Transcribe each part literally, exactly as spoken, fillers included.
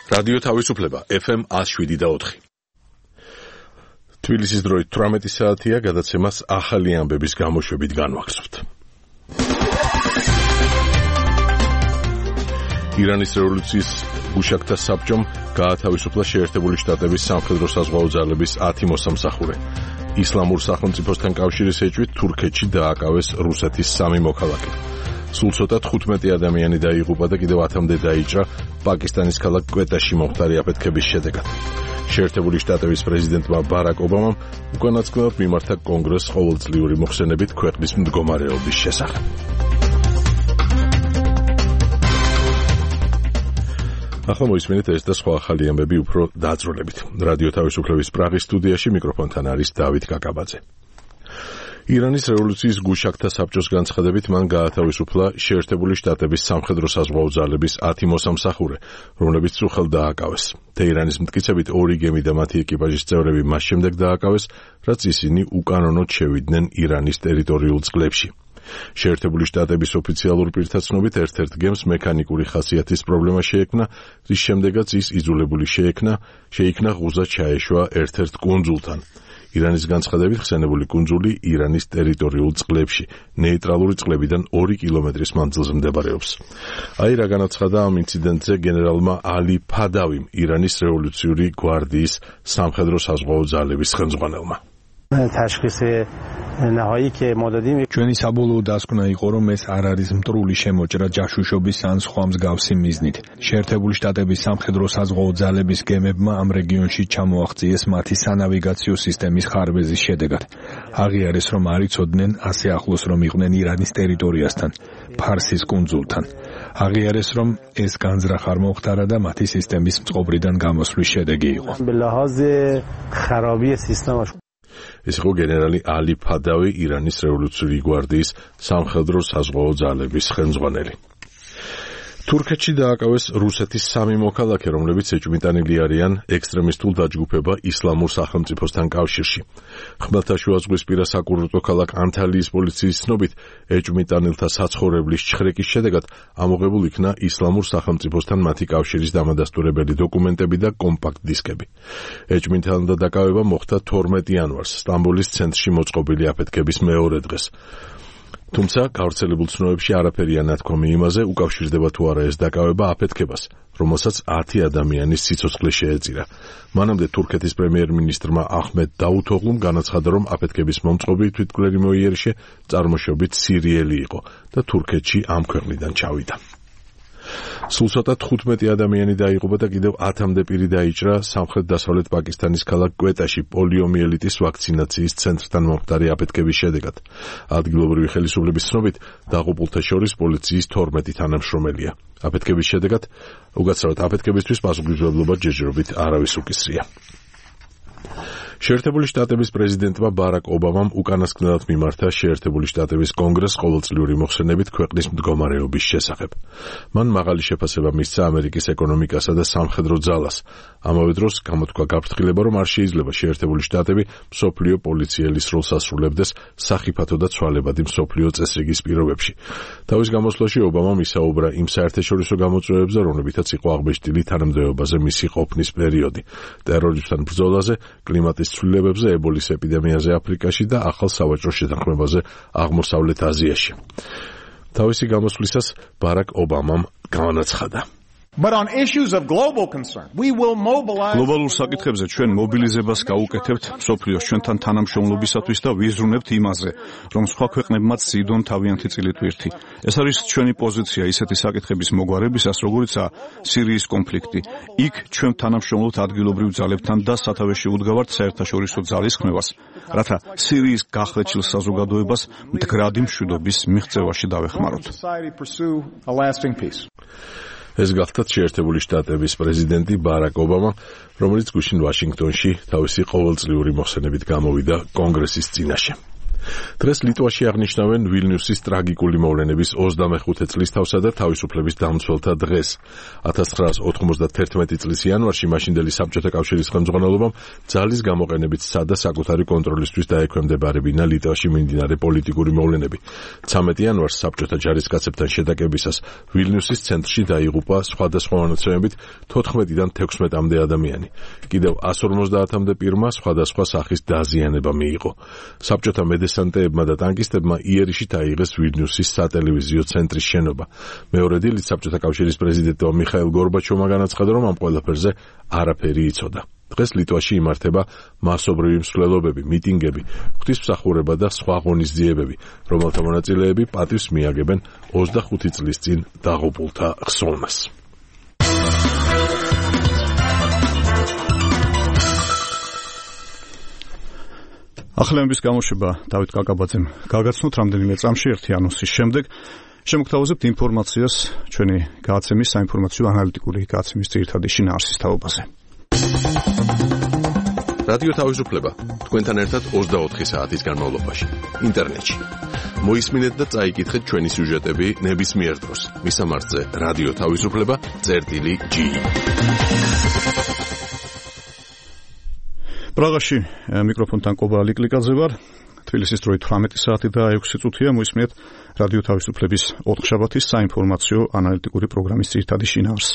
რადიო თავისუფლება ეფ ემ one oh seven და four. თბილისის დროით თვრამეტი საათია, გადაცემას ახალი ამბების გამოშვებით განვახსოვთ. ირანის რევოლუციის გუშაგთა საბჭომ გაათავისუფლა შეერთებული შტატების სამხედრო საზღვაო ძალების ათი მოსამსახურე. ისლამურ სახელმწიფოსთან კავშირის ეჭვით თურქეთში დააკავეს რუსეთის სამი მოქალაქე. სულ ცოტა თხუთმეტი ადამიანი დაიღუპა და კიდევ ათამდე დაიჭრა პაკისტანის ქალაქ კვეტაში მომხდარი აფეთქების შედეგად. შეერთებული შტატების პრეზიდენტმა ბარაკ ობამამ უკანასკნელად მიმართა კონგრესს ყოველწლიური მოხსენებით ქვეყნის მდგომარეობის შესახებ. ახლა მოისმენთ ეს და სხვა ახალი ამბები უფრო დაწვრილებით. რადიო თავისუფლების პრაღის სტუდიაში მიკროფონთან არის დავით კაკაბაძე. ირანის რევოლუციის გუშაგთა საბჭოს განცხადებით მან გაათავისუფლა შეერთებული შტატების სამხედრო საზღვაო ძალების ათი მოსამსახურე, რომლებიც სულ დააკავეს. თეირანის მტკიცებით ორი გემი და მათი ეკიპაჟის წევრები მას შემდეგ დააკავეს, რაც ისინი უკანონოდ შევიდნენ ირანის ტერიტორიულ წყლებში. შეერთებული შტატების ოფიციალურ პირთა ცნობით ერთ-ერთ გემს მექანიკური ხასიათის პრობლემა შეექმნა, რის შემდეგაც ის იძულებული შეექნა, შეიქმნა ღუზა ჩაეშვა ერთ-ერთ კუნძულთან. ირანის განცხადებით ხსენებული კუნძული ირანის ტერიტორიულ წყლებში, ნეიტრალური წყლებიდან ორი კილომეტრის მანძილზე მდებარეობს. აი რა განაცხადა ამ ინციდენტზე გენერალმა ალი ფადავიმ, ირანის რევოლუციური გვარდიის სამხედრო საზღვაო ძალების ხელმძღვანელმა. ჩვენი საბოლოო დასკვნა იყო, რომ ეს არ არის მტრული შემოჭრა ჯაშუშობის ან სხვა მსგავსი მიზნით. შეერთებული შტატების სამხედრო საზღვაო ძალების გემებმა ამ რეგიონში ჩამოაღწიეს მათი სანავიგაციო სისტემის ხარბეზის შედეგად. აღიარეს, რომ არ იცოდნენ ასე ახლოს რომ იყვნენ ირანის ტერიტორიასთან, ფარსის კუნძულთან. აღიარეს, რომ ეს განზრახ არ მომხდარა და მათი სისტემის მწყობრიდან გამოსვლის შედეგი იყო. ეს იყო გენერალი ალი ფადავი, ირანის რევოლუციური გვარდიის სამხედრო საზღვაო ძალების ხელმძღვანელი. თურქეთში დააკავეს რუსეთის სამი მოქალაქე, რომლებიც ეჭვმიტანილი არიან ექსტრემისტულ დაჯგუფება ისლამურ სახელმწიფოსთან კავშირში. ხმელთაშუაზღვისპირა საკურორტო ქალაქ ანთალიის პოლიციის ცნობით, ეჭვმიტანილთა საცხოვრებლის ჩხრეკის შედეგად ამოღებულ იქნა ისლამურ სახელმწიფოსთან მათი კავშირის დამადასტურებელი დოკუმენტები და კომპაქტ დისკები. ეჭვმიტანილთა დაკავება მოხდა თორმეტი იანვარს, სტამბოლის ცენტრში მოწყობილი აფეთქების მეორე დღეს. თუმცა გავრცელებულ ცნობებში არაფერია ნათქვამი იმაზე, უკავშირდება თუ არა ეს დაკავება აფეთქებას, რომელსაც ათი ადამიანის სიცოცხლე შეეწირა. მანამდე თურქეთის პრემიერ-მინისტრმა აჰმედ დაუთოღლუმ განაცხადა, რომ აფეთქების მომწყობი თვითმკვლელი მოიერიშე წარმოშობით სირიელი იყო და თურქეთში ამ ქვეყნიდან ჩავიდა. სულ ცოტა თხუთმეტი ადამიანი დაიღუპა და კიდევ ათამდე პირი დაიჭრა სამხრეთ-დასავლეთ პაკისტანის ქალაქ კვეტაში პოლიომიელიტის ვაქცინაციის ცენტრთან მომხდარი აფეთქების შედეგად. ადგილობრივი ხელისუფლების ცნობით, დაღუპულთა შორის პოლიციის თორმეტი თანამშრომელია. აფეთქების შედეგად, უკაცრავად აფეთქებისთვის პასუხისმგებლობა ჯერჯერობით არავის უკისრია. შეერთებული შტატების პრეზიდენტმა ბარაკ ობამამ უკანასკნელად მიმართა შეერთებული შტატების კონგრესს ყოველწლიური მოხსენებით ქვეყნის მდგომარეობის შესახებ. მან მაღალი შეფასება მისცა ამერიკის ეკონომიკასა და სამხედრო ძალას. ამავე დროს გამოთქვა გაფრთხილება, რომ არ შეიძლება შეერთებული შტატები მსოფლიო პოლიციელის როლს ასრულებდეს სახიფათო და ცვალებადი მსოფლიო წესრიგის პირობებში. თავის გამოსვლაში ობამამ ისაუბრა იმ საერთაშორისო გამოწვევებზე, რომლებითაც იყო აღბეჭდილი თანამდებობაზე მისი ყოფნის პერიოდი, ტერორიზმთან ბრძოლაზე, კლიმატის ცვლილებებზე, ებოლის ეპიდემიაზე აფრიკაში და ახალ სავაჭრო შეთანხმებაზე აღმოსავლეთ აზიაში. თავისი გამოსვლისას ბარაკ ობამამ განაცხადა: But on issues of global concern, we will mobilize გლობალურ საკითხებზე ჩვენ მობილიზებას გავუკეთებთ მსოფლიოს ჩვენთან თანამშრომლობისათვის და ვიზრუნებთ იმაზე, რომ სხვა ქვეყნებმაც ზიდონ თავიანთი წილითვირთი. ეს არის ჩვენი პოზიცია ისეთი საკითხების მოგვარებისას, როგორიცაა სირიის კონფლიქტი. იქ ჩვენ თანამშრომლობთ ადგილობრივ ძალებთან და სათავეში უდგავართ საერთაშორისო ძალისხმევას, რათა სირიის გახლეჩილ საზოგადოებას მდგრადი მშვიდობის მიღწევაში დავეხმაროთ. ეს გახლდათ შეერთებული შტატების პრეზიდენტი ბარაკ ობამა, რომელიც გუშინ ვაშინგტონში თავისი ყოველწლიური მოხსენებით გამოვიდა კონგრესის წინაშე. დღეს ლიტვაში აღნიშნავენ ვილნიუსის ტრაგიკული მოვლენების ოცდამეხუთე წლისთავსა და თავისუფლების დამცველთა დღეს. ათას ცხრაას ოთხმოცდათერთმეტი წლის იანვარში მაშინდელი საბჭოთა კავშირის ხელმძღვანელობამ ძალის გამოყენებით სცადა საკუთარი კონტროლისთვის დაექვემდებარებინა ლიტვაში მიმდინარე პოლიტიკური მოვლენები. ცამეტი იანვარს საბჭოთა ჯარისკაცებთან შეტაკებისას ვილნიუსის ცენტრში დაიღუპა სხვადასხვა მონაცემებით თოთხმეტიდან თექვსმეტამდე ადამიანი. კიდევ εκατს ორმოცდაათამდე პირმა სხვადასხვა სახის დაზიანება მიიღო. საბჭოთა მედესანტეებმა და ტანკისტებმა იერიშით აიღეს ვილნიუსის სატელევიზიო ცენტრის შენობა. მეორე დილით საბჭოთა კავშირის პრეზიდენტმა მიხაილ გორბაჩოვმა განაცხადა, რომ ამ ყველაფერზე არაფერი იცოდა. დღეს ლიტვაში იმართება მასობრივი მსვლელობები, მიტინგები, ღვთისმსახურება და სხვა ღონისძიებები, რომელთა მონაწილეები პატივს მიაგებენ ოცდახუთი წლის წინ დაღუპულთა ხსოვნას. ახლებების გამოშვება დავით კაკაბაძემ გაგაცნოთ რამდენიმე წამში ერთი ანონსის შემდეგ. შემოგთავაზებთ ინფორმაციას ჩვენი გააცემის საინფორმაციო ანალიტიკური გააცემის ძირითადი შინაარსის თაობაზე. რადიო თავისუფლება თქვენთან ერთად ოცდაოთხი საათის განმავლობაში ინტერნეტში. მოისმინეთ და წაიკითხეთ ჩვენი სიუჟეტები ნებისმიერ დროს. მისამართზე რადიო თავისუფლება წერტილი ჯი. პრაღაში მიკროფონთან კობა ლიკლიკაძე ვარ. თბილისის დროით თვრამეტი საათი და ექვსი წუთია. მოისმინეთ რადიო თავისუფლების ოთხშაბათის საინფორმაციო ანალიტიკური პროგრამის ძირითადი შინაარსი.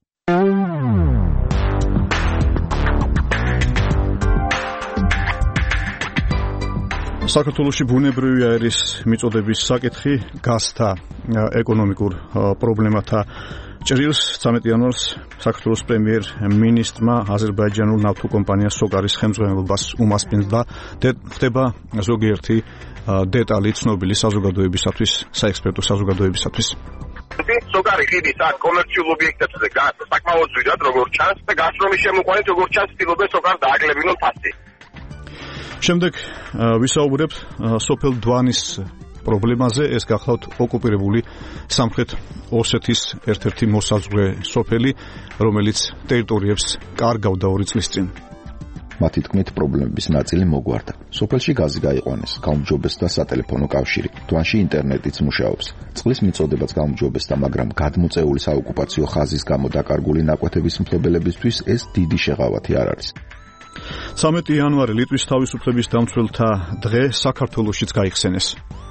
საქართველოში ბუნებრივი აირის მიწოდების საკითხი გასთა ეკონომიკურ პრობლემათა ჭრილს. ცამეტი იანვარს საქართველოს პრემიერ-მინისტრმა აზერბაიჯანულ ნავთობკომპანია სოკარის ხელმძღვანელობას უმასპინძლა და ხდება ზოგიერთი დეტალი ცნობილი საზოგადოებისათვის, საექსპერტო საზოგადოებისათვის. სოკარი ხიდის აქ კომერციულ ობიექტებზე გასა საკმაოდ ძვირად როგორც ჩანს და გასრომის შემოყვანით როგორც ჩანს ცდილობენ სოკარს დააკლებინონ ფასი. შემდეგ ვისაუბრებთ სოფელ დვანის პრობლემაზე. ეს გახლავთ ოკუპირებული სამხრეთ ოსეთის ერთ-ერთი მოსაზღვრე სოფელი, რომელიც ტერიტორიებს კარგავდა ორი წლის წინ. მათი თქმით, პრობლემების ნაწილი მოგვარდა. სოფელში გაზი გაიყვანეს, გაუმჯობესდა სატელეფონო კავშირი. დვანში ინტერნეტიც მუშაობს. წყლის მიწოდებაც გაუმჯობესდა, მაგრამ გადმოწეული საოკუპაციო ხაზის გამო დაკარგული ნაკვეთების მფლობელებისთვის ეს დიდი შეღავათი არ არის. ცამეტი იანვარი ლიტვის თავისუფლების დამცველთა დღე საქართველოშიც გაიხსენეს.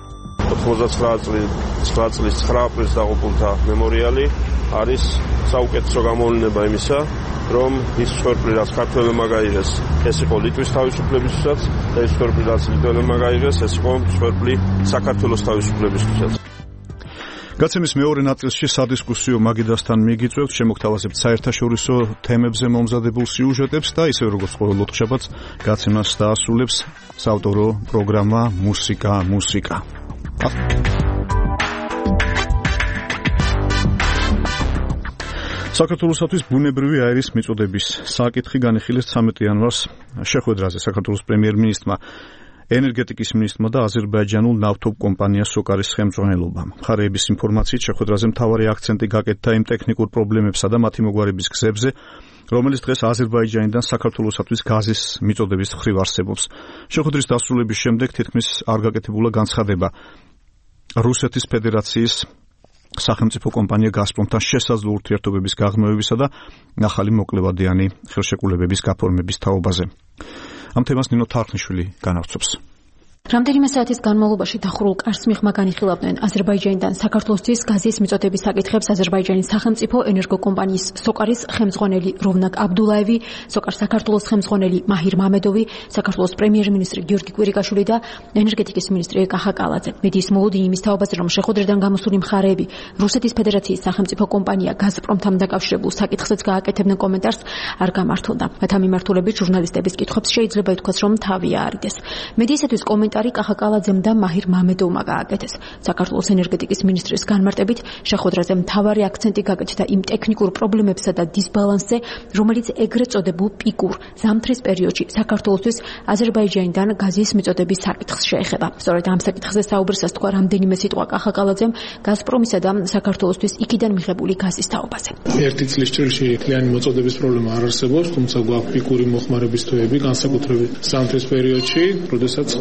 ოცდაათი წლის ცხრა აპრილს დაღუპულთა მემორიალი არის საუკეთესო გამოვლენა იმისა, რომ ის სვერპლი რაც ქართველებმა გაიღეს, ეს იყო ლიტვის თავისუფლებისთვისაც, და ის სვერპლი რაც ლიტველებმა გაიღეს, ეს იყო სვერპლი საქართველოს თავისუფლებისთვისაც. გაცემის მეორე ნაწილში სადისკუსიო მაგიდასთან მიგიწევთ, შემოგთავაზებთ საერთაშორისო თემებზე მომზადებულ სიუჟეტებს და ისე როგორც ყოველ ოთხშაბათს გაცემას დაასრულებს საავტორო პროგრამა მუსიკა მუსიკა. საქართველოსთვის ბუნებრივი აირის მიწოდების საკითხი განიხილეს ცამეტი იანვარს შეხვედრაზე საქართველოს პრემიერ-მინისტრმა ენერგეტიკის მინისტრმა და აზერბაიჯანულ ნავთობკომპანია სოკარის ხელმძღვანელობამ. მხარეების ინფორმაციით შეხვედრაზე მთავარი აქცენტი გაკეთდა იმ ტექნიკურ პრობლემებსა და მათი მოგვარების გზებზე, რომელიც დღეს აზერბაიჯანიდან საქართველოსთვის გაზის მიწოდების მხრივ არსებობს. შეხვედრის დასრულების შემდეგ თითქმის არ გაკეთებულა განცხადება რუსეთის ფედერაციის სახელმწიფო კომპანია გაზპრომთან შესაძლო ურთიერთობების გაღრმავებისა და ახალი მოკლევადიანი ხელშეკრულებების გაფორმების თაობაზე. ამ თემას ნინო თარხნიშვილი განავრცობს. რამდენიმე საათის განმავლობაში დახურულ კარს მიღმა განიხილავდნენ აზერბაიჯანიდან საქართველოსთვის გაზის მიწოდების საკითხებს აზერბაიჯანის სახელმწიფო ენერგოკომპანიის სოკარის ხელმძღვანელი როვნაკ აბდულაევი, სოკარს საქართველოს ხელმძღვანელი მაჰირ მამედოვი, საქართველოს პრემიერ-მინისტრი გიორგი კვირიკაშვილი და ენერგეტიკის მინისტრი ეკა ხაკალაძე. მედიის მოლოდინი იმის თაობაზე, რომ შეხვედრიდან გამოსული მხარეები რუსეთის ფედერაციის სახელმწიფო კომპანია გაზპრომთან დაკავშირებულ საკითხზეც გააკეთებდნენ კომენტარს, არ გამართულდა. მათ ამ მიმართულებით ჟურნალისტების კითხვებს შეიძლება ითქვას, რომ თავი აარიდეს. მედიისათვის კომენტარი კახაკალაძემ და მაჰირ მამედოვმა გააკეთეს. საქართველოს ენერგეტიკის მინისტრის განმარტებით შეხვედრაზე მთავარი აქცენტი გაკეთდა იმ ტექნიკურ პრობლემებსა და დისბალანსზე, რომელიც ეგრეთ წოდებულ პიკურ ზამთრის პერიოდში საქართველოსთვის აზერბაიჯანიდან გაზის მიწოდების საკითხს შეეხება. სწორედ ამ საკითხზე საუბრისას თქვა რამდენიმე სიტყვა კახაკალაძემ გაზპრომისა და საქართველოსთვის იქიდან მიღებული გაზის თაობაზე. ერთი წლის ჭრილში თლიანი მოწოდების პრობლემა არ არსებობს, თუმცა გვაქვს პიკური მოხმარების თვეები, განსაკუთრებით ზამთრის პერიოდში, როდესაც ხდებოდა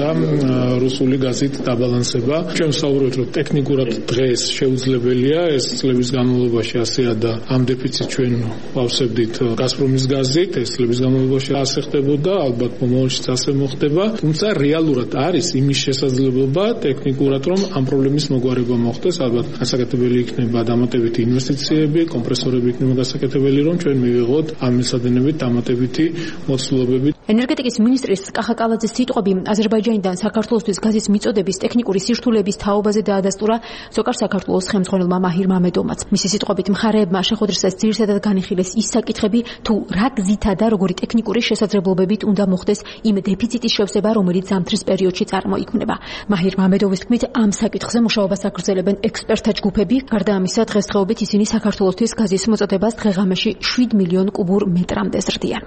რუსული გაზით დაბალანსება. ჩვენ ვსაუბრობთ, რომ ტექნიკურად დღეს შეუძლებელია ეს წლების განმავლობაში ასეა და ამ დეფიციტს ჩვენ ვავსებდით გაზპრომის გაზით, ეს წლების განმავლობაში ასე ხდებოდა, ალბათ მომავალშიც ასე მოხდება, თუმცა რეალურად არის იმის შესაძლებლობა ტექნიკურად, რომ ამ პრობლემის მოგვარება მოხდეს, ალბათ გასაკეთებელი იქნება დამატებითი ინვესტიციები, კომპრესორები იქნება გასაკეთებელი, რომ ჩვენ მივიღოთ ამ მისადენებით დამატებითი მოცულობები. ენერგეტიკის მინისტრის კახა კალაძის სიტყვები აზერბაიჯანიდან საქართველოსთვის გაზის მიწოდების ტექნიკური სირთულეების თაობაზე დაადასტურა სოკარ საქართველოს ხელმძღვანელმა მაჰირ მამედოვმაც. მისი სიტყვებით მხარეებმა შეხვედრისას ძირითადად განიხილეს ის საკითხები, თუ რა გზითა და როგორი ტექნიკური შესაძლებლობებით უნდა მოხდეს იმ დეფიციტის შევსება, რომელიც ზამთრის პერიოდში წარმოიქმნება. მაჰირ მამედოვის თქმით, ამ საკითხზე მუშაობას აგრძელებენ ექსპერტთა ჯგუფები. გარდა ამისა, დღესდღეობით ისინი საქართველოსთვის გაზის მოწოდებას დღე-ღამეში შვიდ მილიონ კუბურ მეტრამდე ზრდიან.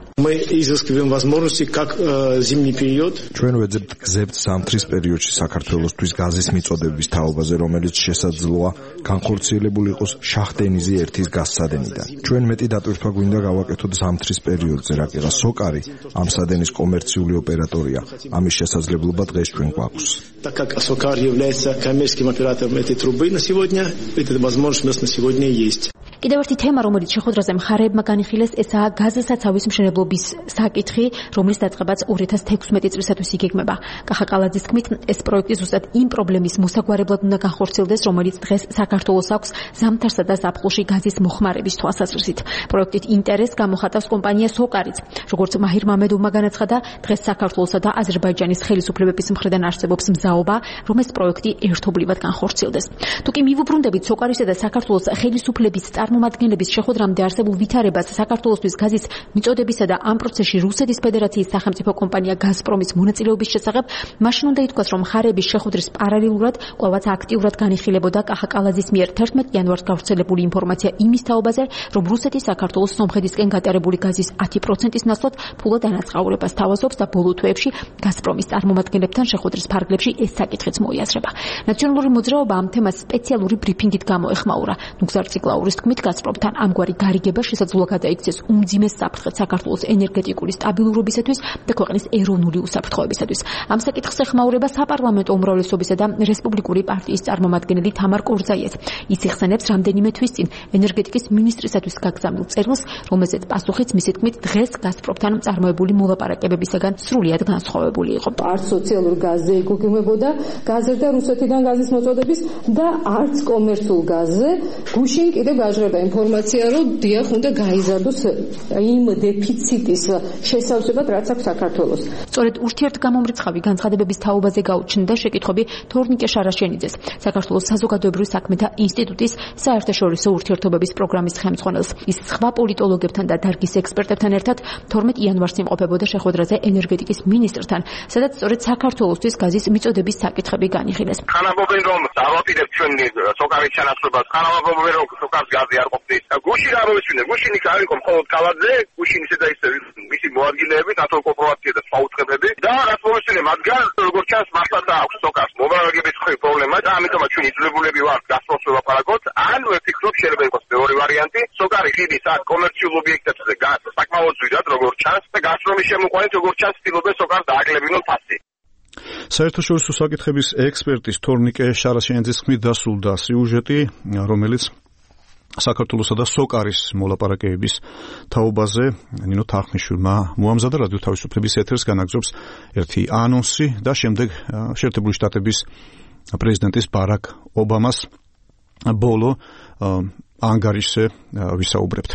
ჩვენ ვეძებთ გზებთ ზამთრის პერიოდში საქართველოსთვის გაზის მიწოდების თაობაზე, რომელიც შესაძლოა განხორციელებული იყოს შახდენიზი ერთის გაზსადენიდან. ჩვენ მეტი დატვირთვა გვინდა გავაკეთოთ ზამთრის პერიოდზე, რაკიღა სოკარი ამ სადენის კომერციული ოპერატორია. ამის შესაძლებლობა დღეს ჩვენ გვაქვს. Так как Сокар является коммерческим оператором этой трубы на сегодня, эта возможность у нас на сегодня есть. კიდევ ერთი თემა, რომელიც შეხვედრაზე მხარეებმა განიხილეს, ესაა გაზსაცავის მშენებლობის საკითხი, რომლის დაწყებაც ორი ათას თექვსმეტი წლისათვის იგეგმება. კახა კალაძის თქმით, ეს პროექტი ზუსტად იმ პრობლემის მოსაგვარებლად უნდა განხორციელდეს, რომელიც დღეს საქართველოს აქვს ზამთარსა და ზაფხულში გაზის მოხმარების თვალსაზრისით. პროექტით ინტერესს გამოხატავს კომპანია სოკარიც. როგორც მაჰირ მამედოვმა განაცხადა, დღეს საქართველოსა და აზერბაიჯანის ხელისუფლებების მხრიდან არსებობს მზაობა, რომ ეს პროექტი ერთობლივად განხორციელდეს. თუკი მივუბრუნდებით სოკარისა და საქართველოს ხელისუფლების წარმომადგენლების შეხვედრამდე არსებულ ვითარებას საქართველოსთვის გაზის მიწოდებისა და ამ პროცესში რუსეთის ფედერაციის სახელმწიფო კომპანია გაზპრომის მონაწილეობის შესახებ, მაშინ უნდა ითქვას, რომ მხარეების შეხვედრის პარალელურად კვლავაც აქტიურად განიხილებოდა კახა კალაძის მიერ თერთმეტ იანვარს გავრცელებული ინფორმაცია იმის თაობაზე, რომ რუსეთი საქართველოს სომხეთისკენ გატარებული გაზის ათი პროცენტის ნაცვლად ფულად ანაწყაურებას თავაზობს და ბოლო თვეებში გაზპრომის წარმომადგენლებთან შეხვედრის ფარგლებში ეს საკითხიც მოიაზრება. ნაციონალური მოძრაობა ამ თემას სპეციალური ბრიფინგით გამოეხმაურა. ნუგზარ ციკლაურის თქმით, გაზპრომთან ამგვარი გარიგება შესაძლოა გადაიქცეს უმძიმეს საფრთხეს საქართველოს ენერგეტიკული სტაბილურობისათვის და ქვეყნის ეროვნული უსაფრთხოებისათვის. ამ საკითხს ეხმაურება საპარლამენტო უმრავლესობისა და რესპუბლიკური პარტიის წარმომადგენელი თამარ კორზაიას. ის იხსენებს რამდენიმე თვის წინ ენერგეტიკის მინისტრისათვის გაგზავნილ წერილს, რომელზეც პასუხიც მისი თქმით დღეს გაზპრომთან წარმოებული მოლაპარაკებებისაგან სრულიად განსხვავებული იყო. არც სოციალურ გაზზე იგეგმებოდა გაზერ და რუსეთიდან გაზის მოწოდების და არც კომერციულ გაზზე. გუშინ კიდევ გაჟღერდა ინფორმაცია, რომ დიახ უნდა გაიზარდოს იმ დეფიციტის შესავსებად, რაც აქვს საქართველოს. სწორედ ურთიერთგამომრიცხავი განცხადებების თაობაზე გაუჩნდა შეკითხვები თორნიკე შარაშენიძეს, საქართველოს საზოგადოებრივი საქმეთა ინსტიტუტის საერთაშორისო ურთიერთობების პროგრამის ხელმძღვანელს. ის სხვა პოლიტოლოგებთან და დარგის ექსპერტებთან ერთად თორმეტ იანვარს იმყოფებოდა შეხვედრაზე ენერგეტიკის მინისტრთან, სადაც სწორედ საქართველოსთვის გაზის მიწოდების საკითხები განიხილეს. ხანამობენ რომ დავაპირებთ ჩვენ სოკარის ჩანაცვლებას, ხანამობენ რომ სოკარს გაზი არ ყოფნის. გუშინ არ მოისმინე, გუშინ იქ არ იყო მხოლოდ კალაძე, გუშინ ისე და ისე მისი მოადგილეები, ნატო კორპორაცია და სხვა უწყებები და რაც მოისმინე მათგან როგორც ჩანს მართლაც აქვს სოკარს მომარაგების პრობლემა და ამიტომაც ჩვენ იძულებულები ვართ გაზპრომს ველაპარაკოთ. ან ვფიქრობ შეიძლება იყოს მეორე ვარიანტი, სოკარი ხიდის აქ კომერციულ ობიექტებზე გაზს საკმაოდ ზვიდად როგორც ჩანს და გაზპრომის შემოყვანით როგორც ჩანს ცდილობენ სოკარს დააკლებინონ ფასი. საერთაშორისო საკითხების ექსპერტის თორნიკე შარაშენიძის თქმით დასრულდა სიუჟეტი, რომელიც საქართველოსა და სოკარის მოლაპარაკებების თაობაზე ნინო თახნიშვილმა მოამზადა რადიო თავისუფლების ეთერს განაგზობს ერთი ანონსი და შემდეგ შეერთებული შტატების პრეზიდენტის ბარაკ ობამას ბოლო ანგარიშზე ვისაუბრებთ.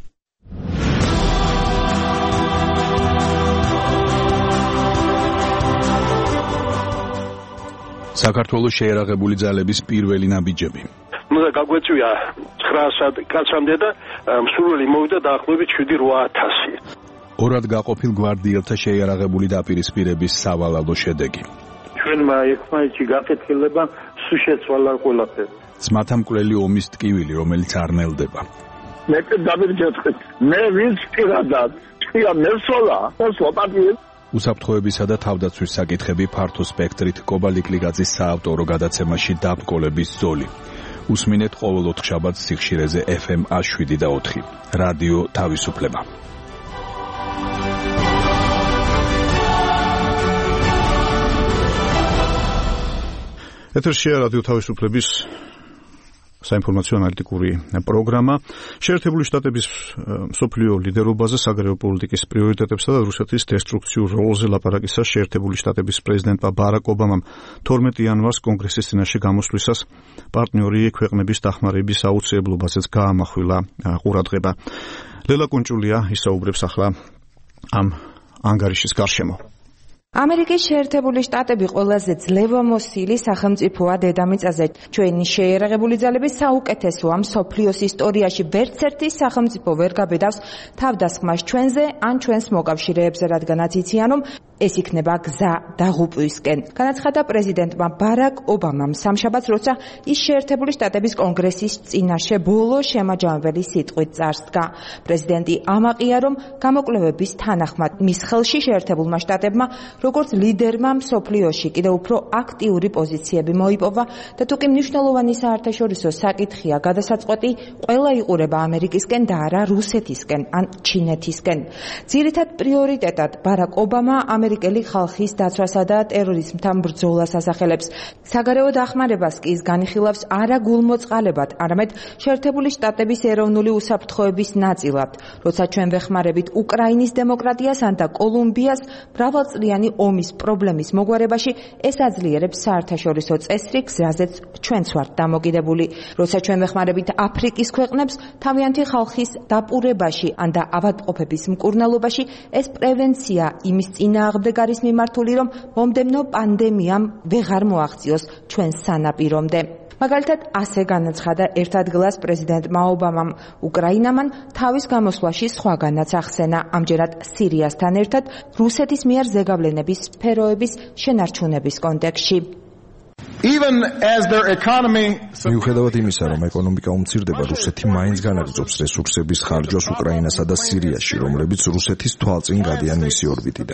საქართველოს შეერაღებული ძალების პირველი ნაბიჯები. უნდა გაგვეწვია ცხრაასად კაცამდე და მსურველი მოვიდა დაახლოებით შვიდი რვა ათასი. ორად გაყოფილ გვარდიელთა შეიარაღებული დაპირისპირების სავალალო შედეგი. ჩვენმა ერთმანეთში გაკეთილება სულ შეცვალა ყველაფერი. ძმათამკვლელი ომის ტკივილი, რომელიც არ ნელდება. მე დავირჯეთხეთ. მე ვინც პირადად თქვია მესოლა, მესოლა პარტიე. უსაფრთხოებისა და თავდაცვის საკითხები ფართო სპექტრით კობალიკლიგაძის საავტორო გადაცემაში დაბკოლების ზოლი. უსმინეთ ყოველ ოთხშაბათს სიხშირეზე ეფ ემ შვიდ და ოთხი. რადიო თავისუფლება. ეთერშია რადიო თავისუფლების საინფორმაციო ანალიტიკური პროგრამა. შეერთებული შტატების მსოფლიო ლიდერობაზე საგარეო პოლიტიკის პრიორიტეტებსა და რუსეთის დესტრუქციურ როლზე ლაპარაკისას შეერთებული შტატების პრეზიდენტმა ბარაკ ობამამ თორმეტი იანვარს კონგრესის წინაშე გამოსვლისას პარტნიორი ქვეყნების დახმარების აუცილებლობაზეც გაამახვილა ყურადღება. ლელა კუნჭულია ისაუბრებს ახლა ამ ანგარიშის გარშემო. ამერიკის შეერთებული შტატები ყველაზე ძლევამოსილი სახელმწიფოა დედამიწაზე. ჩვენი შეიარაღებული ძალების საუკეთესოა მსოფლიოს ისტორიაში. ვერც ერთი სახელმწიფო ვერ გაბედავს თავდასხმას ჩვენზე ან ჩვენს მოკავშირეებზე, რადგანაც იციან, რომ ეს იქნება გზა დაღუპვისკენ. განაცხადა პრეზიდენტმა ბარაკ ობამამ სამშაბათს, როცა ის შეერთებული შტატების კონგრესის წინაშე ბოლო შემაჯამებელი სიტყვით წარსდგა. პრეზიდენტი ამაყია, რომ გამოკვლევების თანახმად მის ხელში შეერთებულმა შტატებმა როგორც ლიდერმა მსოფლიოში კიდევ უფრო აქტიური პოზიციები მოიპოვა და თუკი მნიშვნელოვანი საერთაშორისო საკითხია გადასაწყვეტი, ყველა იყურება ამერიკისკენ და არა რუსეთისკენ ან ჩინეთისკენ. ძირითად პრიორიტეტად ბარაკ ობამა ამერიკელი ხალხის დაცვასა და ტერორიზმთან ბრძოლას ასახელებს. საგარეო დახმარებას კი ის განიხილავს არა გულმოწყალებად, არამედ შეერთებული შტატების ეროვნული უსაფრთხოების ნაწილად. როცა ჩვენ ვეხმარებით უკრაინის დემოკრატიას ან და კოლუმბიას მრავალწლიანი ომის პრობლემის მოგვარებაში, ეს აძლიერებს საერთაშორისო წესრიგს, რაზეც ჩვენც ვართ დამოკიდებული. როცა ჩვენ ვეხმარებით აფრიკის ქვეყნებს თავიანთი ხალხის დაპურებაში ან და ავადმყოფების მკურნალობაში, ეს პრევენცია იმის წინააღმდეგ არის მიმართული, რომ მომდევნო პანდემიამ ვეღარ მოაღწიოს ჩვენს სანაპირომდე. მაგალითად, ასე განაცხადა ერთადღილას პრეზიდენტმა ობამამ. უკრაინამ თავის გამოსვლაში სხვაგანაც ახსენა, ამჯერად სირიასთან ერთად რუსეთის მიერ ზეგავლენების სფეროების შენარჩუნების კონტექსტში. Even as their economy მიუხედავად იმისა, რომ ეკონომიკა უმცირდება, რუსეთი მაინც განაგრძობს რესურსების ხარჯვას უკრაინასა და სირიაში, რომლებიც რუსეთის თვალწინ გადიან მისი ორბიტიდან.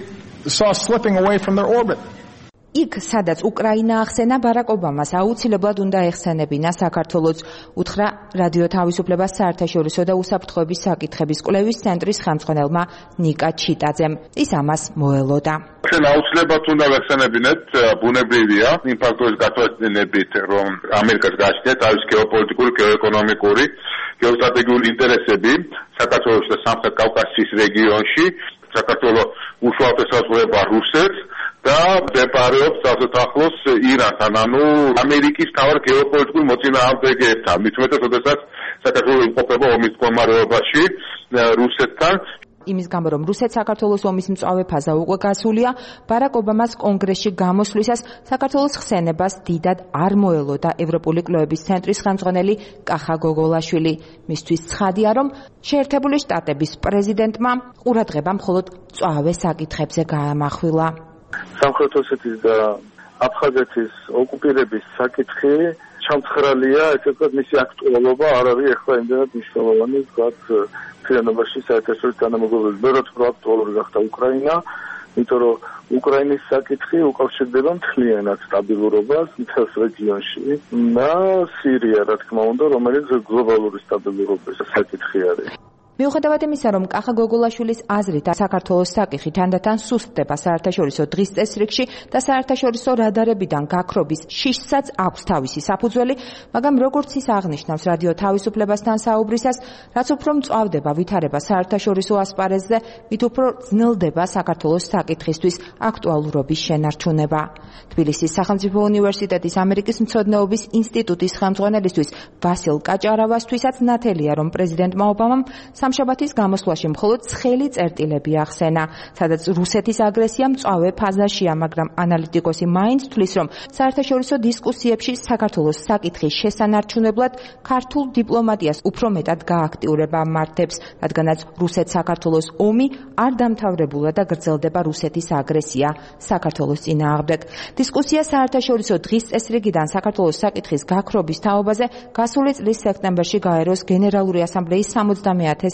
saw slipping away from their orbit. იქ, სადაც უკრაინა ახსენა, ბარაკ ობამას აუცილებლად უნდა ეხსენებინა საქართველოს, უთხრა რადიო თავისუფლებას საერთაშორისო და უსაფრთხოების საკითხების კვლევის ცენტრის ხელმძღვანელმა ნიკა ჩიტაძემ. ის ამას მოელოდა. ჩვენ აუცილებლად უნდა ვეხსენებინეთ, ბუნებრივია იმ ფაქტორის გათვალისწინებით, რომ ამერიკას გააჩნია თავის გეოპოლიტიკური, გეოეკონომიკური, გეოსტრატეგიული ინტერესები საქართველოს და სამხრეთ კავკასიის რეგიონში. საქართველო უშუალოდ ესაზღვრება რუსეთს და მდებარეობს ასეთ ახლოს ირანთან, ანუ ამერიკის თავარ გეოპოლიტიკურ მოწინააღმდეგეებთან. მით უმეტეს, როდესაც საქართველო იმყოფება ომის მდგომარეობაში რუსეთთან. იმის გამო, რომ რუსეთ საქართველოს ომის მწვავე ფაზა უკვე გასულია, ბარაკ ობამას კონგრესში გამოსვლისას საქართველოს ხსენებას დიდად არ მოელოდა ევროპული კვლევების ცენტრის ხელმძღვანელი კახა გოგოლაშვილი. მისთვის ცხადია, რომ შეერთებული შტატების პრეზიდენტმა ყურადღება მხოლოდ მწვავე საკითხებზე გაამახვილა. სამხრეთ ოსეთის და აფხაზეთის ოკუპირების საკითხი ჩამცხრალია, ესეც მისი აქტუალობა არ არის ახლა იმდენად მნიშვნელოვანი, ვთქვათ, ფინანსებში საერთაშორისო თანამეგობრობის ბევრად უფრო აქტუალური გახდა უკრაინა, იმიტომ რომ უკრაინის საკითხი უკავშირდება მთლიანად სტაბილურობას მთელს რეგიონში და სირია, რა თქმა უნდა, რომელიც გლობალური სტაბილურობის საკითხი არის. მიუხედავად იმისა, რომ კახა გოგოლაშვილის აზრით საქართველოს საკითხი თანდათან სუსტდება საერთაშორისო დღის წესრიგში და საერთაშორისო რადარებიდან გაქრობის შიშსაც აქვს თავისი საფუძველი, მაგრამ როგორც ის აღნიშნავს რადიო თავისუფლებასთან საუბრისას, რაც უფრო მწვავდება ვითარება საერთაშორისო ასპარეზზე, მით უფრო ძნელდება საქართველოს საკითხისთვის აქტუალურობის შენარჩუნება. თბილისის სახელმწიფო უნივერსიტეტის ამერიკის მცოდნეობის ინსტიტუტის ხელმძღვანელისთვის ვასილ კაჭარავასთვისაც ნათელია, რომ პრეზიდენტმა ობამამ სამშაბათის გამოსვლაში მხოლოდ ცხელი წერტილები ახსენა, სადაც რუსეთის აგრესია მწვავე ფაზაშია, მაგრამ ანალიტიკოსი მაინც თვლის, რომ საერთაშორისო დისკუსიებში საქართველოს საკითხის შესანარჩუნებლად ქართულ დიპლომატიას უფრო მეტად გააქტიურება მართებს, რადგანაც რუსეთ-საქართველოს ომი არ დამთავრებულა და გრძელდება რუსეთის აგრესია საქართველოს წინააღმდეგ. დისკუსია საერთაშორისო დღის წესრიგიდან საქართველოს საკითხის გაქრობის თაობაზე გასული წლის სექტემბერში გაეროს გენერალური ასამბლეის სამოცდამეათე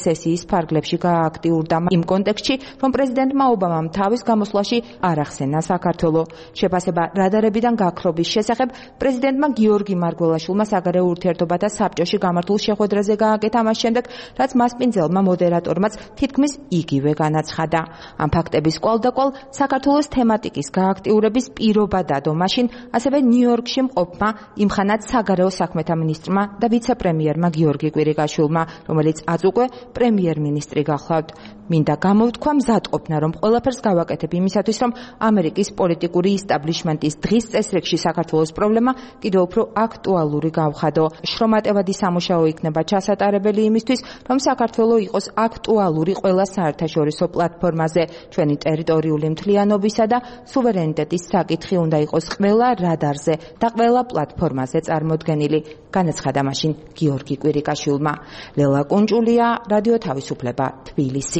რეცესიის ფარგლებში გააქტიურდა იმ კონტექსტში, რომ პრეზიდენტმა ობამამ თავის გამოსვლაში არ ახსენა საქართველო. შეფასება რადარებიდან გაქრობის შესახებ პრეზიდენტმა გიორგი მარგველაშვილმა საგარეო ურთიერთობათა საბჭოში გამართულ შეხვედრაზე გააკეთა მას შემდეგ, რაც მასპინძელმა მოდერატორმაც თითქმის იგივე განაცხადა. ამ ფაქტების კვალდაკვალ საქართველოს თემატიკის გააქტიურების პირობა დადო მაშინ, ასევე ნიუ-იორკში მყოფმა იმხანად საგარეო საქმეთა მინისტრმა და ვიცე-პრემიერმა გიორგი კვირიკაშვილმა, რომელიც აწ უკვე პრემიერ-მინისტრი გახლავთ. მინდა გამოვთქვა მზადყოფნა, რომ ყველაფერს გავაკეთებ იმისათვის, რომ ამერიკის პოლიტიკური ისტაბლიშმენტის დღის წესრიგში საქართველოს პრობლემა კიდევ უფრო აქტუალური გავხადო. შრომატევადი სამუშაო იქნება ჩასატარებელი იმისთვის, რომ საქართველო იყოს აქტუალური ყველა საერთაშორისო პლატფორმაზე. ჩვენი ტერიტორიული მთლიანობისა და სუვერენიტეტის საკითხი უნდა იყოს ყველა რადარზე და ყველა პლატფორმაზე წარმოდგენილი, განაცხადა მაშინ გიორგი კვირიკაშვილმა. ლელა კუნჭულია, რადიო თავისუფლება, თბილისი.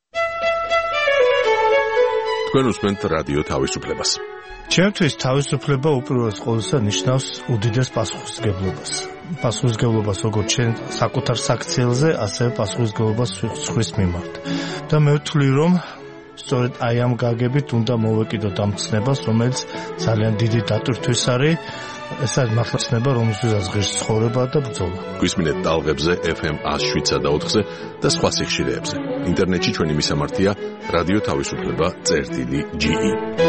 თქვენ უსმენთ რადიო თავისუფლებას. ჩემთვის თავისუფლება უპირველეს ყოვლისა ნიშნავს უდიდეს პასუხისმგებლობას. პასუხისმგებლობას როგორც ჩვენ საკუთარ საქციელზე, ასევე პასუხისმგებლობას სხვის მიმართ. და მე ვთვლი, რომ სწორედ აი ამ გაგებით უნდა მოვეკიდოთ ამ ცნებას, რომელიც ძალიან დიდი დატვირთვის არის. ეს არის მართლა ცნება, რომელსაც ღირს ცხოვრება და ბრძოლა. გვისმინეთ ტალღებზე ეფ ემ ათს შვიდსა და ოთხზე და სხვა სიხშირეებზე. ინტერნეტში ჩვენი მისამართია რადიო თავისუფლება წერტილი ჯი ი.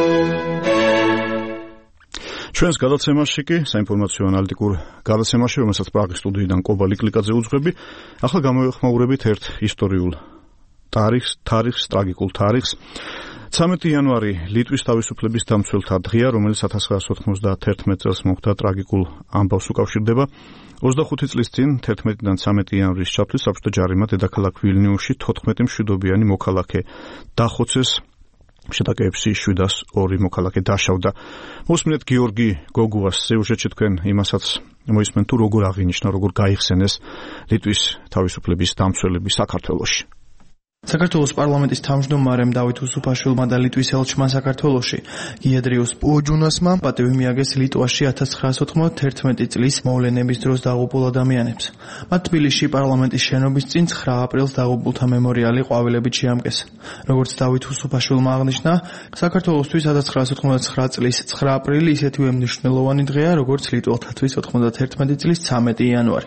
ჩვენს გადაცემაში კი საინფორმაციო ანალიტიკურ გადაცემაში, რომელსაც პრაღის სტუდიიდან კობა ლიკლიკაძე უძღვები, ახლა გამოვიხმაურებით ერთ ისტორიულ თარიღს, თარიღს, ტრაგიკულ თარიღს. ცამეტი იანვარი ლიტვის თავისუფლების დამცველთა დღეა, რომელიც ათას ცხრაასი ოცდაათი წელს მოხდა ტრაგიკულ ამბავს უკავშირდება. ოცდახუთი წლის წინ თერთმეტიდან ცამეტი იანვრის ჩათვლის საბჭოთა ჯარიმა დედაქალაქ ვილნიუსში თოთხმეტი მშვიდობიანი მოქალაქე დახოცეს. შეტაკებებში შვიდას ორი მოქალაქე დაშავდა. მოსმენთ გიორგი გოგუას სიუჟეტში თქვენ იმასაც მოისმენთ თუ როგორ აღინიშნა, როგორ გაიხსენეს ლიტვის თავისუფლების დამცველები საქართველოში. საქართველოს პარლამენტის თავმჯდომარემ დავით უსუფაშვილმა და ლიტვის ელჩმა საქართველოში გიედრიუს პუოჯუნასმა პატივი მიაგეს ლიტვაში ათას ცხრაასი ოცდაათი წლის მოვლენების დროს დაღუპულ ადამიანებს. მათ თბილისში პარლამენტის შენობის წინ ცხრა აპრილს დაღუპულთა მემორიალი ყვავილებით შეამკეს. როგორც დავით უსუფაშვილმა აღნიშნა, საქართველოსთვის ათას ცხრაასი ოცდათვრამეტი წლის ცხრა აპრილი ისეთივე მნიშვნელოვანი დღეა, როგორც ლიტველთათვის ოცდაათერთმეტი წლის ცამეტი იანვარი.